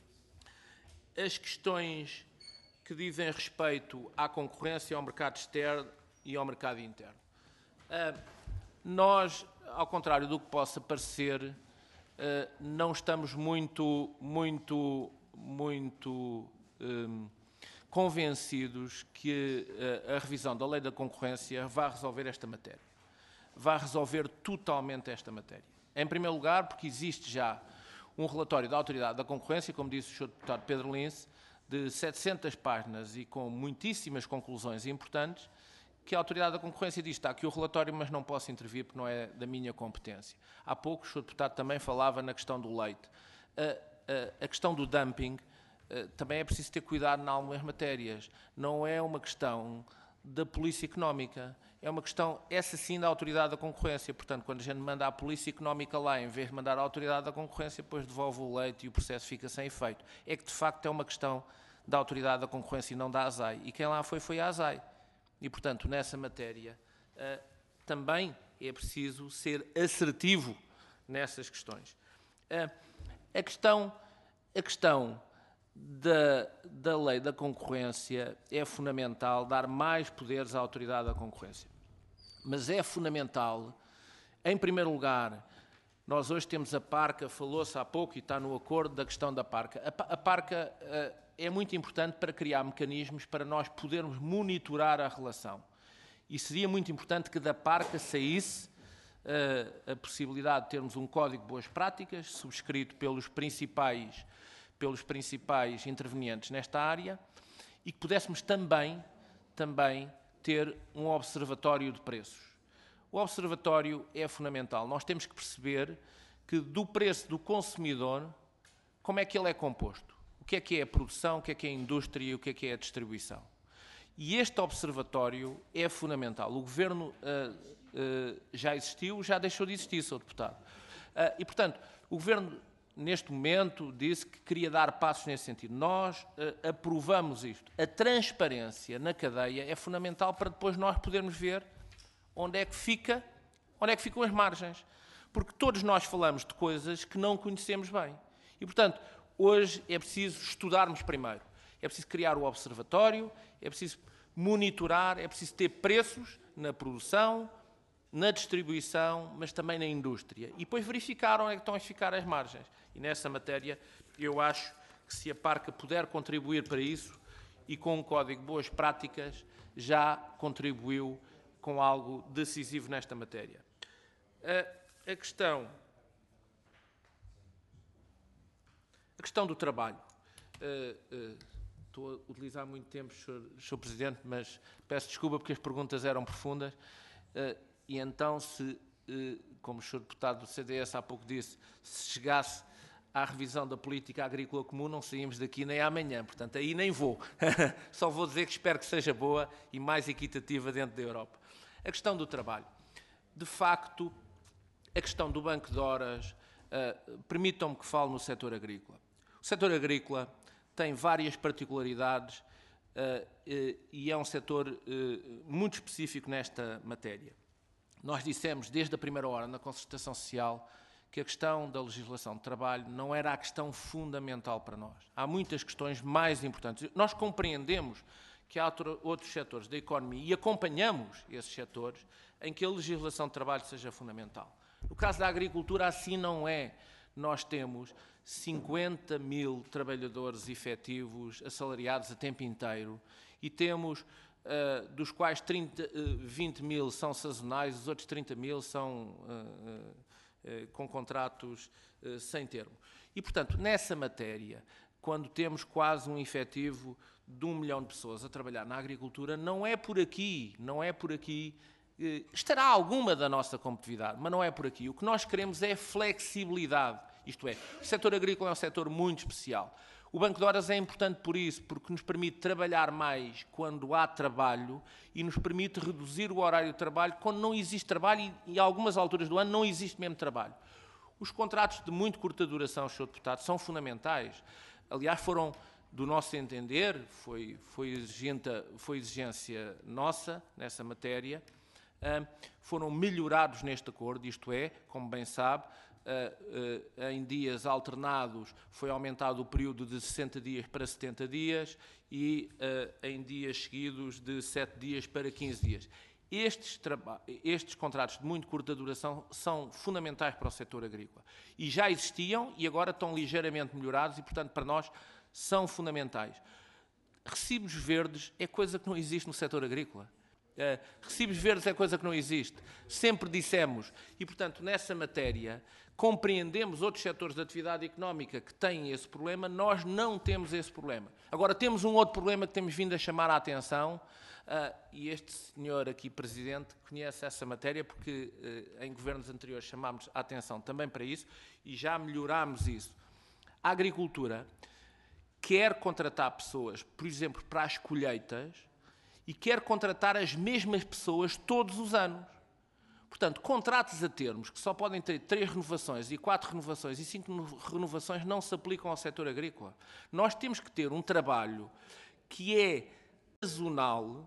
as questões que dizem respeito à concorrência, ao mercado externo e ao mercado interno. Uh, nós, ao contrário do que possa parecer, Uh, não estamos muito, muito, muito um, convencidos que uh, a revisão da lei da concorrência vai resolver esta matéria. Vai resolver totalmente esta matéria. Em primeiro lugar, porque existe já um relatório da Autoridade da Concorrência, como disse o senhor deputado Pedro Lince, de setecentas páginas e com muitíssimas conclusões importantes, que a Autoridade da Concorrência diz, está aqui o relatório, mas não posso intervir porque não é da minha competência. Há pouco o senhor deputado também falava na questão do leite. A, a, a questão do dumping, a, também é preciso ter cuidado em algumas matérias. Não é uma questão da polícia económica, é uma questão, essa sim, da Autoridade da Concorrência. Portanto, quando a gente manda a polícia económica lá, em vez de mandar a Autoridade da Concorrência, depois devolve o leite e o processo fica sem efeito. É que, de facto, é uma questão da Autoridade da Concorrência e não da ASAI. E quem lá foi, foi a ASAI. E, portanto, nessa matéria, uh, também é preciso ser assertivo nessas questões. Uh, a questão, a questão da, da lei da concorrência é fundamental, dar mais poderes à Autoridade da Concorrência. Mas é fundamental, em primeiro lugar, nós hoje temos a Parca, falou-se há pouco e está no acordo da questão da Parca. A, a Parca... Uh, é muito importante para criar mecanismos para nós podermos monitorar a relação. E seria muito importante que da Parca saísse uh, a possibilidade de termos um código de boas práticas, subscrito pelos principais, pelos principais intervenientes nesta área, e que pudéssemos também, também ter um observatório de preços. O observatório é fundamental. Nós temos que perceber que do preço do consumidor, como é que ele é composto. O que é que é a produção, o que é que é a indústria e o que é que é a distribuição. E este observatório é fundamental. O Governo uh, uh, já existiu, já deixou de existir, senhor Deputado. Uh, e, portanto, o Governo, neste momento, disse que queria dar passos nesse sentido. Nós uh, aprovamos isto. A transparência na cadeia é fundamental para depois nós podermos ver onde é que fica, onde é que ficam as margens. Porque todos nós falamos de coisas que não conhecemos bem. E, portanto, hoje é preciso estudarmos primeiro. É preciso criar o observatório, é preciso monitorar, é preciso ter preços na produção, na distribuição, mas também na indústria. E depois verificar onde é que estão a ficar as margens. E nessa matéria, eu acho que se a Parca puder contribuir para isso, e com um código de boas práticas, já contribuiu com algo decisivo nesta matéria. A, a questão... A questão do trabalho. Uh, uh, estou a utilizar muito tempo, senhor, senhor Presidente, mas peço desculpa porque as perguntas eram profundas. Uh, e então, se, uh, como o senhor Deputado do C D S há pouco disse, se chegasse à revisão da política agrícola comum, não saímos daqui nem amanhã. Portanto, aí nem vou. Só vou dizer que espero que seja boa e mais equitativa dentro da Europa. A questão do trabalho. De facto, a questão do banco de horas, uh, permitam-me que fale no setor agrícola. O setor agrícola tem várias particularidades uh, uh, e é um setor uh, muito específico nesta matéria. Nós dissemos desde a primeira hora na concertação social que a questão da legislação de trabalho não era a questão fundamental para nós. Há muitas questões mais importantes. Nós compreendemos que há outros setores da economia e acompanhamos esses setores em que a legislação de trabalho seja fundamental. No caso da agricultura, assim não é. Nós temos cinquenta mil trabalhadores efetivos, assalariados a tempo inteiro, e temos, uh, dos quais trinta, uh, vinte mil são sazonais, os outros trinta mil são uh, uh, com contratos uh, sem termo. E, portanto, nessa matéria, quando temos quase um efetivo de um milhão de pessoas a trabalhar na agricultura, não é por aqui, não é por aqui, uh, estará alguma da nossa competitividade, mas não é por aqui. O que nós queremos é flexibilidade. Isto é, o setor agrícola é um setor muito especial. O banco de horas é importante por isso, porque nos permite trabalhar mais quando há trabalho e nos permite reduzir o horário de trabalho quando não existe trabalho e, em algumas alturas do ano, não existe mesmo trabalho. Os contratos de muito curta duração, senhor Deputado, são fundamentais. Aliás, foram, do nosso entender, foi, foi, exigente, foi exigência nossa nessa matéria, uh, foram melhorados neste acordo, isto é, como bem sabe, Uh, uh, em dias alternados foi aumentado o período de sessenta dias para setenta dias e uh, em dias seguidos de sete dias para quinze dias. Estes, estes contratos de muito curta duração são fundamentais para o setor agrícola e já existiam e agora estão ligeiramente melhorados e, portanto, para nós são fundamentais. Recibos verdes é coisa que não existe no setor agrícola. Uh, recibos verdes é coisa que não existe. Sempre dissemos, e portanto nessa matéria compreendemos outros setores de atividade económica que têm esse problema, nós não temos esse problema. Agora temos um outro problema que temos vindo a chamar a atenção, uh, e este senhor aqui, Presidente, conhece essa matéria porque uh, em governos anteriores chamámos a atenção também para isso e já melhorámos isso. A agricultura quer contratar pessoas, por exemplo, para as colheitas, e quer contratar as mesmas pessoas todos os anos. Portanto, contratos a termos que só podem ter três renovações e quatro renovações e cinco renovações não se aplicam ao setor agrícola. Nós temos que ter um trabalho que é sazonal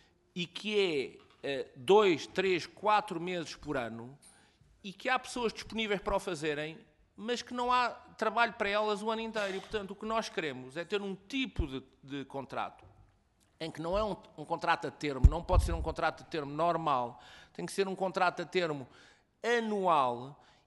e que é uh, dois, três, quatro meses por ano e que há pessoas disponíveis para o fazerem, mas que não há trabalho para elas o ano inteiro. E, portanto, o que nós queremos é ter um tipo de, de contrato em que não é um, um contrato a termo, não pode ser um contrato a termo normal, tem que ser um contrato a termo anual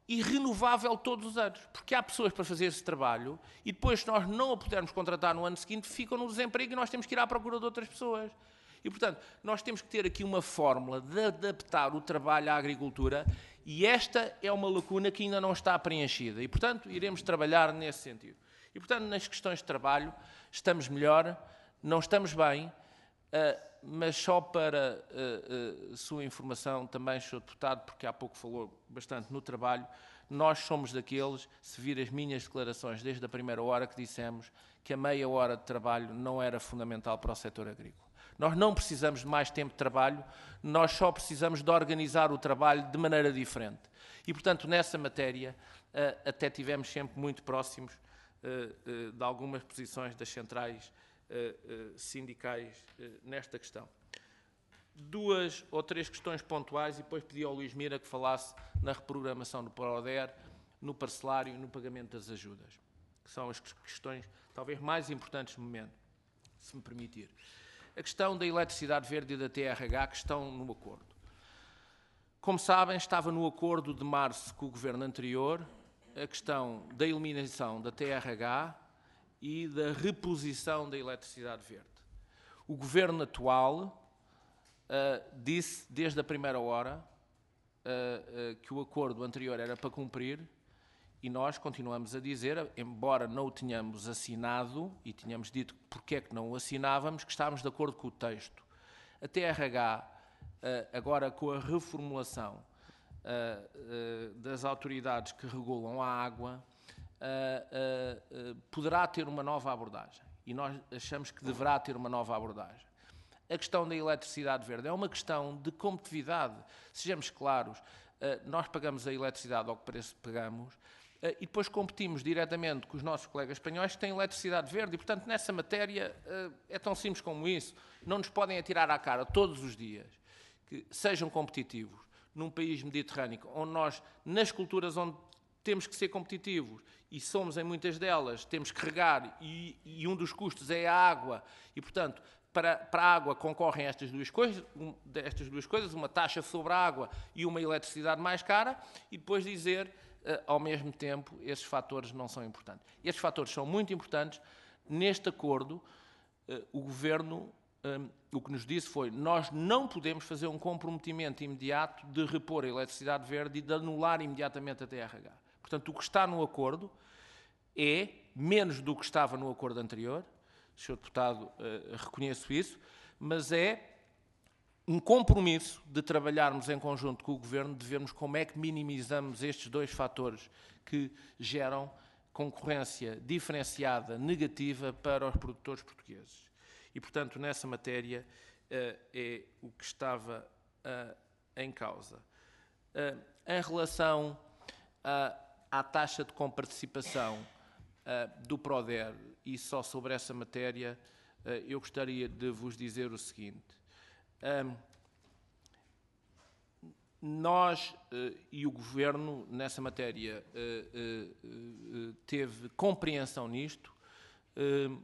e renovável todos os anos, porque há pessoas para fazer esse trabalho e depois, se nós não a pudermos contratar no ano seguinte, ficam no desemprego e nós temos que ir à procura de outras pessoas. E, portanto, nós temos que ter aqui uma fórmula de adaptar o trabalho à agricultura e esta é uma lacuna que ainda não está preenchida. E, portanto, iremos trabalhar nesse sentido. E, portanto, nas questões de trabalho, estamos melhor, não estamos bem, uh, mas só para uh, uh, sua informação, também, senhor Deputado, porque há pouco falou bastante no trabalho, nós somos daqueles, se vir as minhas declarações desde a primeira hora, que dissemos que a meia hora de trabalho não era fundamental para o setor agrícola. Nós não precisamos de mais tempo de trabalho, nós só precisamos de organizar o trabalho de maneira diferente. E, portanto, nessa matéria, uh, até tivemos sempre muito próximos uh, uh, de algumas posições das centrais uh, uh, sindicais uh, nesta questão. Duas ou três questões pontuais e depois pedi ao Luís Mira que falasse na reprogramação do PRODER, no parcelário e no pagamento das ajudas, que são as questões talvez mais importantes no momento, se me permitir. A questão da eletricidade verde e da T R H, que estão no acordo. Como sabem, estava no acordo de março com o governo anterior a questão da eliminação da T R H e da reposição da eletricidade verde. O governo atual uh, disse, desde a primeira hora, uh, uh, que o acordo anterior era para cumprir e nós continuamos a dizer, embora não o tenhamos assinado e tínhamos dito porque é que não o assinávamos, que estávamos de acordo com o texto. A T R H, agora com a reformulação das autoridades que regulam a água, poderá ter uma nova abordagem. E nós achamos que deverá ter uma nova abordagem. A questão da eletricidade verde é uma questão de competitividade. Sejamos claros, nós pagamos a eletricidade ao que preço pagamos, Uh, e depois competimos diretamente com os nossos colegas espanhóis que têm eletricidade verde e, portanto, nessa matéria uh, é tão simples como isso. Não nos podem atirar à cara todos os dias que sejam competitivos num país mediterrâneo, onde nós, nas culturas onde temos que ser competitivos, e somos em muitas delas, temos que regar, e, e um dos custos é a água, e, portanto, para, para a água concorrem estas duas coisas, um, estas duas coisas, uma taxa sobre a água e uma eletricidade mais cara, e depois dizer... Uh, ao mesmo tempo, esses fatores não são importantes. Estes fatores são muito importantes. Neste acordo, uh, o Governo, um, o que nos disse foi nós não podemos fazer um comprometimento imediato de repor a eletricidade verde e de anular imediatamente a T R H. Portanto, o que está no acordo é menos do que estava no acordo anterior, senhor Deputado, uh, reconheço isso, mas é um compromisso de trabalharmos em conjunto com o Governo, de vermos como é que minimizamos estes dois fatores que geram concorrência diferenciada negativa para os produtores portugueses. E, portanto, nessa matéria uh, é o que estava uh, em causa. Uh, em relação uh, à taxa de comparticipação uh, do PRODER, e só sobre essa matéria, uh, eu gostaria de vos dizer o seguinte. Um, nós uh, e o Governo, nessa matéria, uh, uh, uh, teve compreensão nisto. Uh,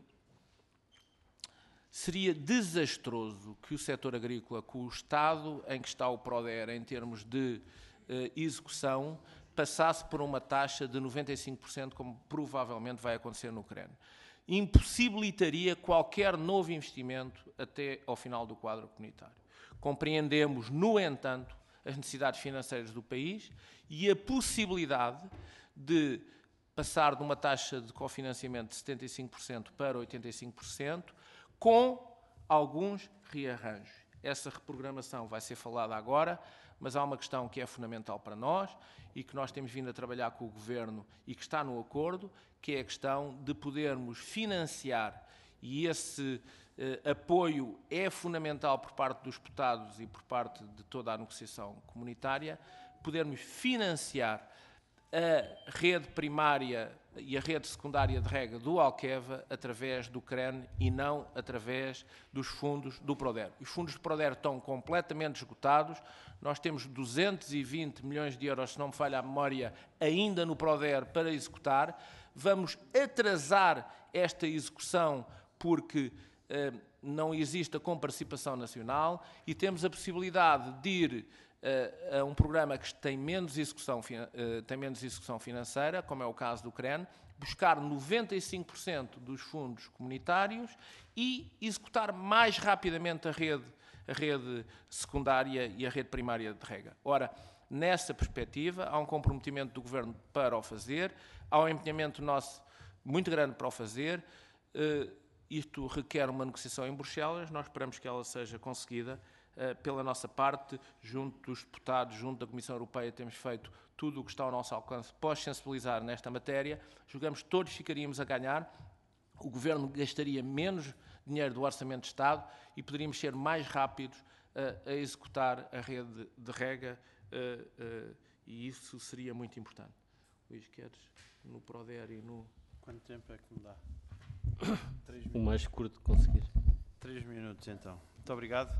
seria desastroso que o setor agrícola, com o estado em que está o PRODER em termos de uh, execução, passasse por uma taxa de noventa e cinco por cento, como provavelmente vai acontecer no Ucrânia. Impossibilitaria qualquer novo investimento até ao final do quadro comunitário. Compreendemos, no entanto, as necessidades financeiras do país e a possibilidade de passar de uma taxa de cofinanciamento de setenta e cinco por cento para oitenta e cinco por cento com alguns rearranjos. Essa reprogramação vai ser falada agora, mas há uma questão que é fundamental para nós e que nós temos vindo a trabalhar com o Governo e que está no acordo, que é a questão de podermos financiar, e esse eh, apoio é fundamental por parte dos deputados e por parte de toda a negociação comunitária, podermos financiar a rede primária e a rede secundária de rega do Alqueva através do C R E N e não através dos fundos do PRODER. Os fundos do PRODER estão completamente esgotados. Nós temos duzentos e vinte milhões de euros, se não me falha a memória, ainda no PRODER para executar. Vamos atrasar esta execução porque eh, não existe a comparticipação nacional e temos a possibilidade de ir uh, a um programa que tem menos, execução, uh, tem menos execução financeira, como é o caso do C R E N, buscar noventa e cinco por cento dos fundos comunitários e executar mais rapidamente a rede, a rede secundária e a rede primária de rega. Ora, nessa perspectiva, há um comprometimento do Governo para o fazer, há um empenhamento nosso muito grande para o fazer. Uh, isto requer uma negociação em Bruxelas, nós esperamos que ela seja conseguida. Uh, pela nossa parte, junto dos deputados, junto da Comissão Europeia, temos feito tudo o que está ao nosso alcance para sensibilizar nesta matéria. Julgamos que todos ficaríamos a ganhar, o Governo gastaria menos dinheiro do Orçamento de Estado e poderíamos ser mais rápidos uh, a executar a rede de rega uh, uh, e isso seria muito importante. Luís, queres no PRODER e no... Quanto tempo é que me dá? Três O mais curto que conseguir. Três minutos, então. Muito obrigado.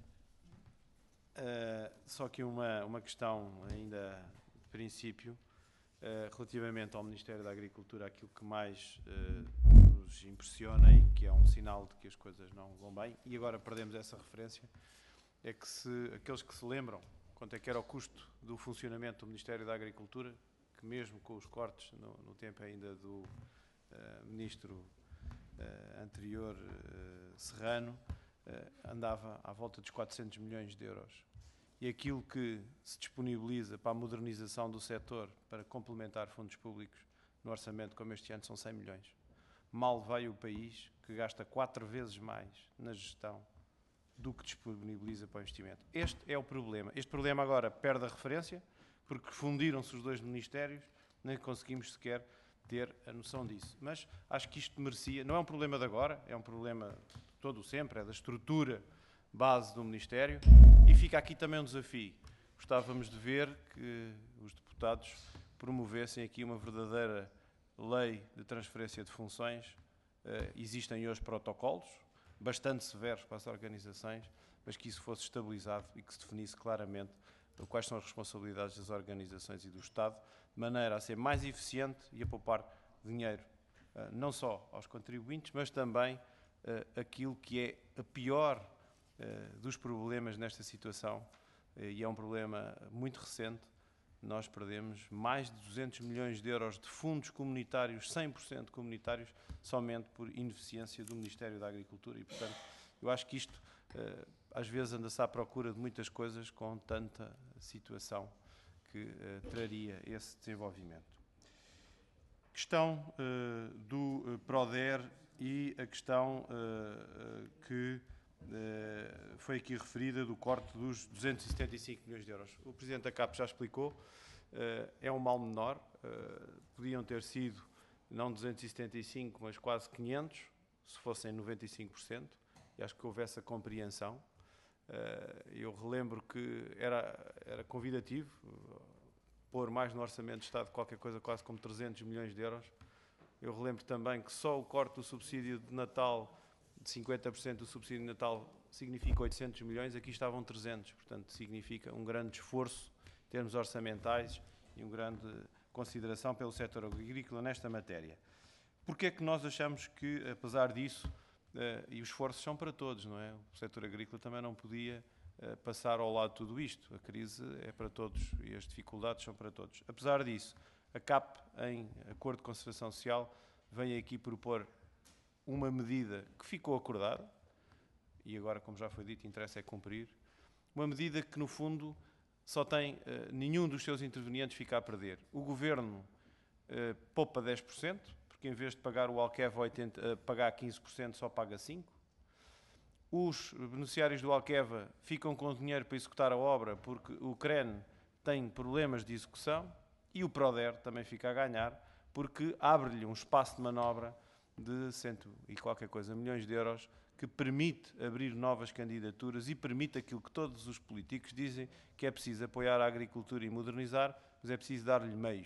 Uh, só que uma, uma questão ainda de princípio, uh, relativamente ao Ministério da Agricultura, aquilo que mais uh, nos impressiona e que é um sinal de que as coisas não vão bem, e agora perdemos essa referência, é que se, aqueles que se lembram quanto é que era o custo do funcionamento do Ministério da Agricultura, que mesmo com os cortes no, no tempo ainda do uh, Ministro uh, anterior, uh, Serrano, uh, andava à volta dos quatrocentos milhões de euros. E aquilo que se disponibiliza para a modernização do setor, para complementar fundos públicos no orçamento, como este ano, são cem milhões. Mal vai o país que gasta quatro vezes mais na gestão do que disponibiliza para o investimento. Este é o problema. Este problema agora perde a referência, porque fundiram-se os dois ministérios, nem conseguimos sequer ter a noção disso. Mas acho que isto merecia, não é um problema de agora, é um problema todo sempre, é da estrutura base do Ministério, e fica aqui também um desafio. Gostávamos de ver que os deputados promovessem aqui uma verdadeira lei de transferência de funções. Uh, existem hoje protocolos bastante severos para as organizações, mas que isso fosse estabilizado e que se definisse claramente quais são as responsabilidades das organizações e do Estado, de maneira a ser mais eficiente e a poupar dinheiro, uh, não só aos contribuintes, mas também uh, aquilo que é a pior uh, dos problemas nesta situação, uh, e é um problema muito recente. Nós perdemos mais de duzentos milhões de euros de fundos comunitários, cem por cento comunitários, somente por ineficiência do Ministério da Agricultura. E, portanto, eu acho que isto, uh, às vezes, anda-se à procura de muitas coisas com tanta situação que uh, traria esse desenvolvimento. Questão uh, do uh, PRODER e a questão uh, uh, que Uh, foi aqui referida do corte dos duzentos e setenta e cinco milhões de euros. O Presidente da C A P já explicou, uh, é um mal menor, uh, podiam ter sido não duzentos e setenta e cinco, mas quase quinhentos, se fossem noventa e cinco por cento, e acho que houve essa compreensão. Uh, eu relembro que era, era convidativo uh, pôr mais no Orçamento de Estado qualquer coisa quase como trezentos milhões de euros. Eu relembro também que só o corte do subsídio de Natal de cinquenta por cento do subsídio de Natal significa oitocentos milhões, aqui estavam trezentos, portanto significa um grande esforço em termos orçamentais e uma grande consideração pelo setor agrícola nesta matéria. Porquê é que nós achamos que, apesar disso, uh, e os esforços são para todos, não é? O setor agrícola também não podia uh, passar ao lado de tudo isto, a crise é para todos e as dificuldades são para todos. Apesar disso, a C A P, em Acordo de Concertação Social, vem aqui propor uma medida que ficou acordada, e agora, como já foi dito, interessa é cumprir, uma medida que, no fundo, só tem, uh, nenhum dos seus intervenientes fica a perder. O Governo uh, poupa dez por cento, porque em vez de pagar o Alqueva oitenta, uh, pagar quinze por cento, só paga cinco por cento. Os beneficiários do Alqueva ficam com dinheiro para executar a obra, porque o C R E N tem problemas de execução, e o PRODER também fica a ganhar, porque abre-lhe um espaço de manobra de cento e qualquer coisa milhões de euros, que permite abrir novas candidaturas e permite aquilo que todos os políticos dizem, que é preciso apoiar a agricultura e modernizar, mas é preciso dar-lhe meios.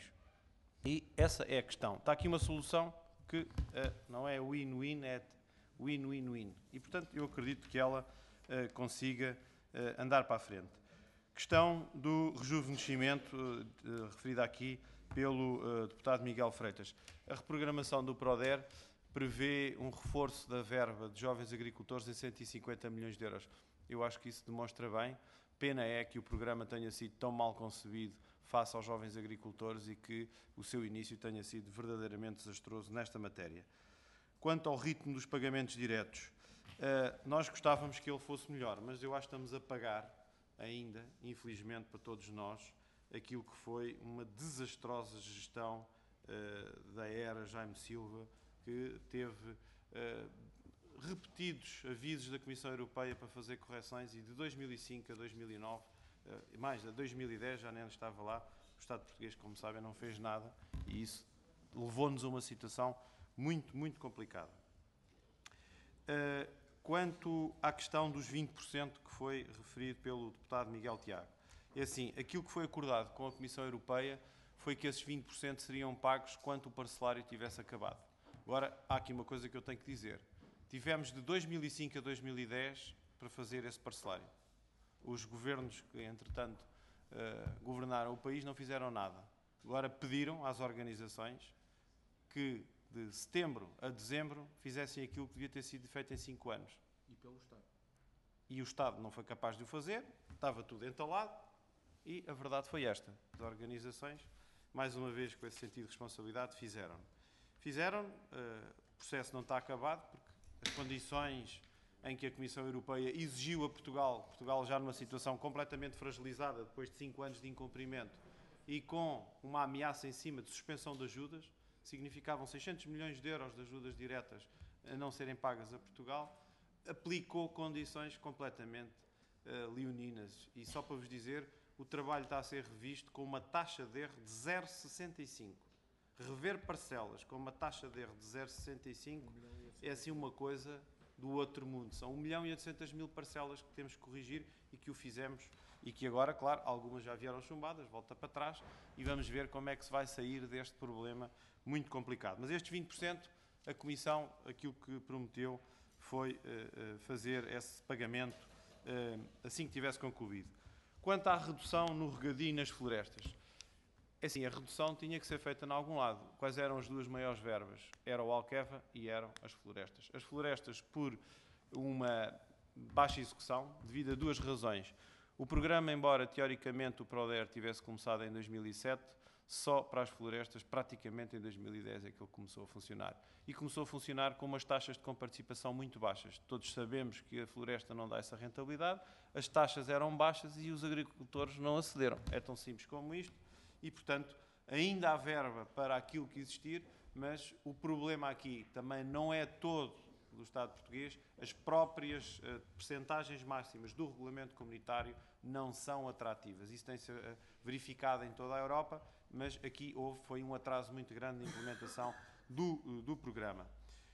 E essa é a questão. Está aqui uma solução que uh, não é win-win, é win-win-win. E, portanto, eu acredito que ela uh, consiga uh, andar para a frente. Questão do rejuvenescimento, uh, referida aqui pelo uh, deputado Miguel Freitas. A reprogramação do PRODER prevê um reforço da verba de jovens agricultores em cento e cinquenta milhões de euros. Eu acho que isso demonstra bem, Pena é que o programa tenha sido tão mal concebido face aos jovens agricultores e que o seu início tenha sido verdadeiramente desastroso nesta matéria. Quanto ao ritmo dos pagamentos diretos, nós gostávamos que ele fosse melhor, mas eu acho que estamos a pagar ainda, infelizmente para todos nós, aquilo que foi uma desastrosa gestão da era Jaime Silva, que teve repetidos avisos da Comissão Europeia para fazer correções e de dois mil e cinco a dois mil e nove, mais de dois mil e dez, já nem estava lá, o Estado português, como sabem, não fez nada e isso levou-nos a uma situação muito, muito complicada. Quanto à questão dos vinte por cento que foi referido pelo deputado Miguel Tiago, é assim, aquilo que foi acordado com a Comissão Europeia foi que esses vinte por cento seriam pagos quando o parcelário tivesse acabado. Agora, há aqui uma coisa que eu tenho que dizer. Tivemos de dois mil e cinco a dois mil e dez para fazer esse parcelário. Os governos que, entretanto, uh, governaram o país não fizeram nada. Agora pediram às organizações que de setembro a dezembro fizessem aquilo que devia ter sido feito em cinco anos. E pelo Estado. E o Estado não foi capaz de o fazer, estava tudo entalado e a verdade foi esta. As organizações, mais uma vez com esse sentido de responsabilidade, fizeram. Fizeram, uh, o processo não está acabado, porque as condições em que a Comissão Europeia exigiu a Portugal, Portugal já numa situação completamente fragilizada, depois de cinco anos de incumprimento, e com uma ameaça em cima de suspensão de ajudas, significavam seiscentos milhões de euros de ajudas diretas a não serem pagas a Portugal, aplicou condições completamente uh, leoninas. E só para vos dizer, o trabalho está a ser revisto com uma taxa de erro de zero vírgula sessenta e cinco. Rever parcelas com uma taxa de erro de zero vírgula sessenta e cinco é assim uma coisa do outro mundo. São um milhão e oitocentas mil parcelas que temos que corrigir e que o fizemos e que agora, claro, algumas já vieram chumbadas, volta para trás e vamos ver como é que se vai sair deste problema muito complicado. Mas estes vinte por cento, a Comissão, aquilo que prometeu foi uh, uh, fazer esse pagamento uh, assim que tivesse concluído. Quanto à redução no regadio e nas florestas, é assim, a redução tinha que ser feita em algum lado. Quais eram as duas maiores verbas? Era o Alqueva e eram as florestas. As florestas por uma baixa execução, devido a duas razões. O programa, embora teoricamente o PRODER tivesse começado em dois mil e sete, só para as florestas, praticamente em dois mil e dez é que ele começou a funcionar. E começou a funcionar com umas taxas de comparticipação muito baixas. Todos sabemos que a floresta não dá essa rentabilidade, as taxas eram baixas e os agricultores não acederam. É tão simples como isto. E, portanto, ainda há verba para aquilo que existir, mas o problema aqui também não é todo do Estado português. As próprias uh, percentagens máximas do regulamento comunitário não são atrativas. Isso tem-se uh, verificado em toda a Europa, mas aqui houve, foi um atraso muito grande de implementação do, uh, do programa.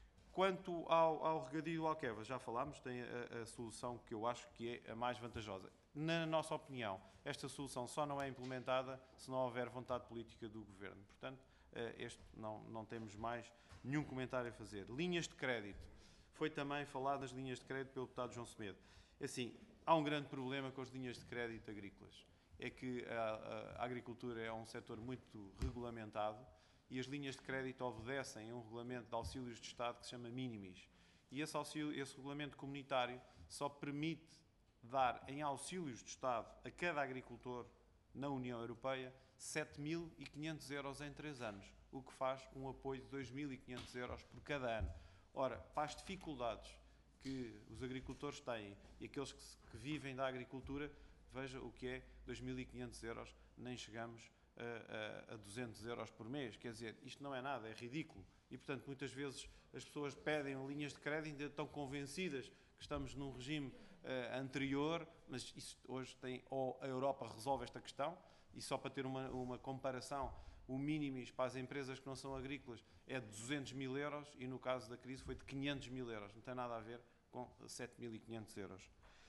Quanto ao, ao regadio do Alqueva, já falámos, tem a, a solução que eu acho que é a mais vantajosa. Na nossa opinião, esta solução só não é implementada se não houver vontade política do Governo. Portanto, este não, não temos mais nenhum comentário a fazer. Linhas de crédito. Foi também falado das linhas de crédito pelo deputado João Semedo. Assim, há um grande problema com as linhas de crédito agrícolas. É que a, a, a agricultura é um setor muito regulamentado e as linhas de crédito obedecem a um regulamento de auxílios de Estado que se chama Minimis. E esse, auxílio, esse regulamento comunitário só permite dar em auxílios de Estado a cada agricultor na União Europeia sete mil e quinhentos euros em três anos, o que faz um apoio de dois mil e quinhentos euros por cada ano. Ora, para as dificuldades que os agricultores têm e aqueles que, que vivem da agricultura, veja o que é dois mil e quinhentos euros, nem chegamos a, a, a duzentos euros por mês. Quer dizer, isto não é nada, é ridículo. E, portanto, muitas vezes as pessoas pedem linhas de crédito e ainda estão convencidas que estamos num regime uh, anterior, mas isso hoje tem, ou a Europa resolve esta questão, e só para ter uma, uma comparação, o mínimo para as empresas que não são agrícolas é de duzentos mil euros e no caso da crise foi de quinhentos mil euros. Não tem nada a ver com sete mil e quinhentos euros.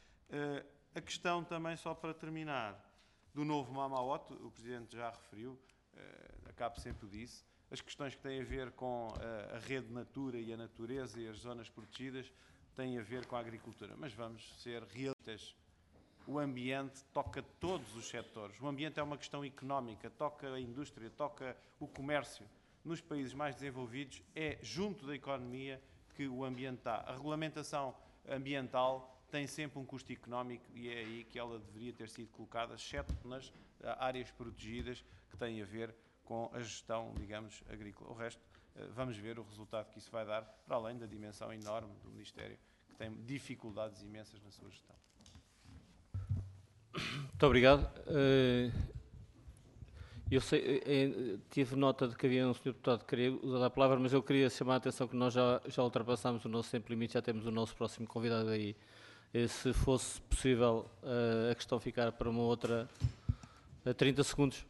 Uh, a questão também, só para terminar, do novo Mamaote, o Presidente já referiu, uh, a CAP sempre o disse, as questões que têm a ver com uh, a rede Natura e a natureza e as zonas protegidas têm a ver com a agricultura. Mas vamos ser realistas. O ambiente toca todos os setores. O ambiente é uma questão económica, toca a indústria, toca o comércio. Nos países mais desenvolvidos é junto da economia que o ambiente está. A regulamentação ambiental tem sempre um custo económico e é aí que ela deveria ter sido colocada, exceto nas áreas protegidas que têm a ver com a gestão, digamos, agrícola. O resto, vamos ver o resultado que isso vai dar, para além da dimensão enorme do Ministério, que tem dificuldades imensas na sua gestão. Muito obrigado. Eu sei, tive nota de que havia um senhor deputado que queria usar a palavra, mas eu queria chamar a atenção que nós já, já ultrapassámos o nosso tempo limite, já temos o nosso próximo convidado aí. Se fosse possível a questão ficar para uma outra, trinta segundos.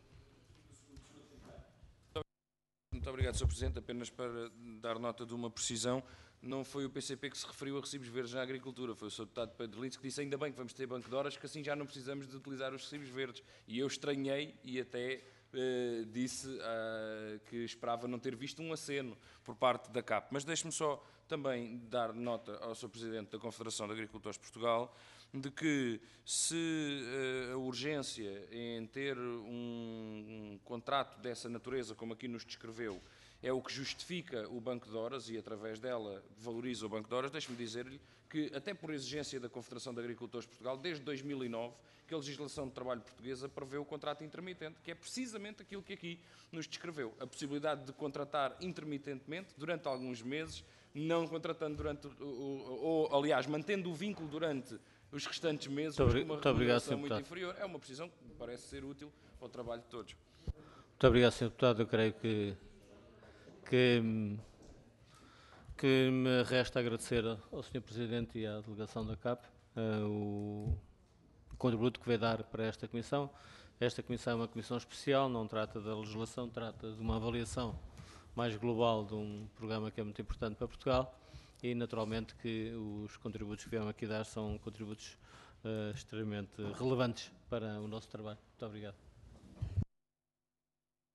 Muito obrigado, senhor Presidente. Apenas para dar nota de uma precisão, não foi o P C P que se referiu a recibos verdes na agricultura, foi o senhor deputado Pedro Lins que disse ainda bem que vamos ter banco de horas, que assim já não precisamos de utilizar os recibos verdes. E eu estranhei e até eh, disse uh, que esperava não ter visto um aceno por parte da C A P. Mas deixe-me só também dar nota ao senhor Presidente da Confederação de Agricultores de Portugal de que se uh, a urgência em ter um, um contrato dessa natureza, como aqui nos descreveu, é o que justifica o banco de horas e, através dela, valoriza o banco de horas, deixe-me dizer-lhe que, até por exigência da Confederação de Agricultores de Portugal, desde dois mil e nove, que a legislação de trabalho portuguesa prevê o contrato intermitente, que é precisamente aquilo que aqui nos descreveu. A possibilidade de contratar intermitentemente, durante alguns meses, não contratando durante, ou, ou aliás, mantendo o vínculo durante os restantes meses, muito mas com uma muito remuneração obrigado, muito inferior. É uma precisão que me parece ser útil para o trabalho de todos. Muito obrigado, senhor Deputado. Eu creio que, que, que me resta agradecer ao senhor Presidente e à delegação da C A P uh, o contributo que vai dar para esta Comissão. Esta Comissão é uma Comissão especial, não trata da legislação, trata de uma avaliação mais global de um programa que é muito importante para Portugal e, naturalmente, que os contributos que viemos aqui dar são contributos uh, extremamente relevantes para o nosso trabalho. Muito obrigado.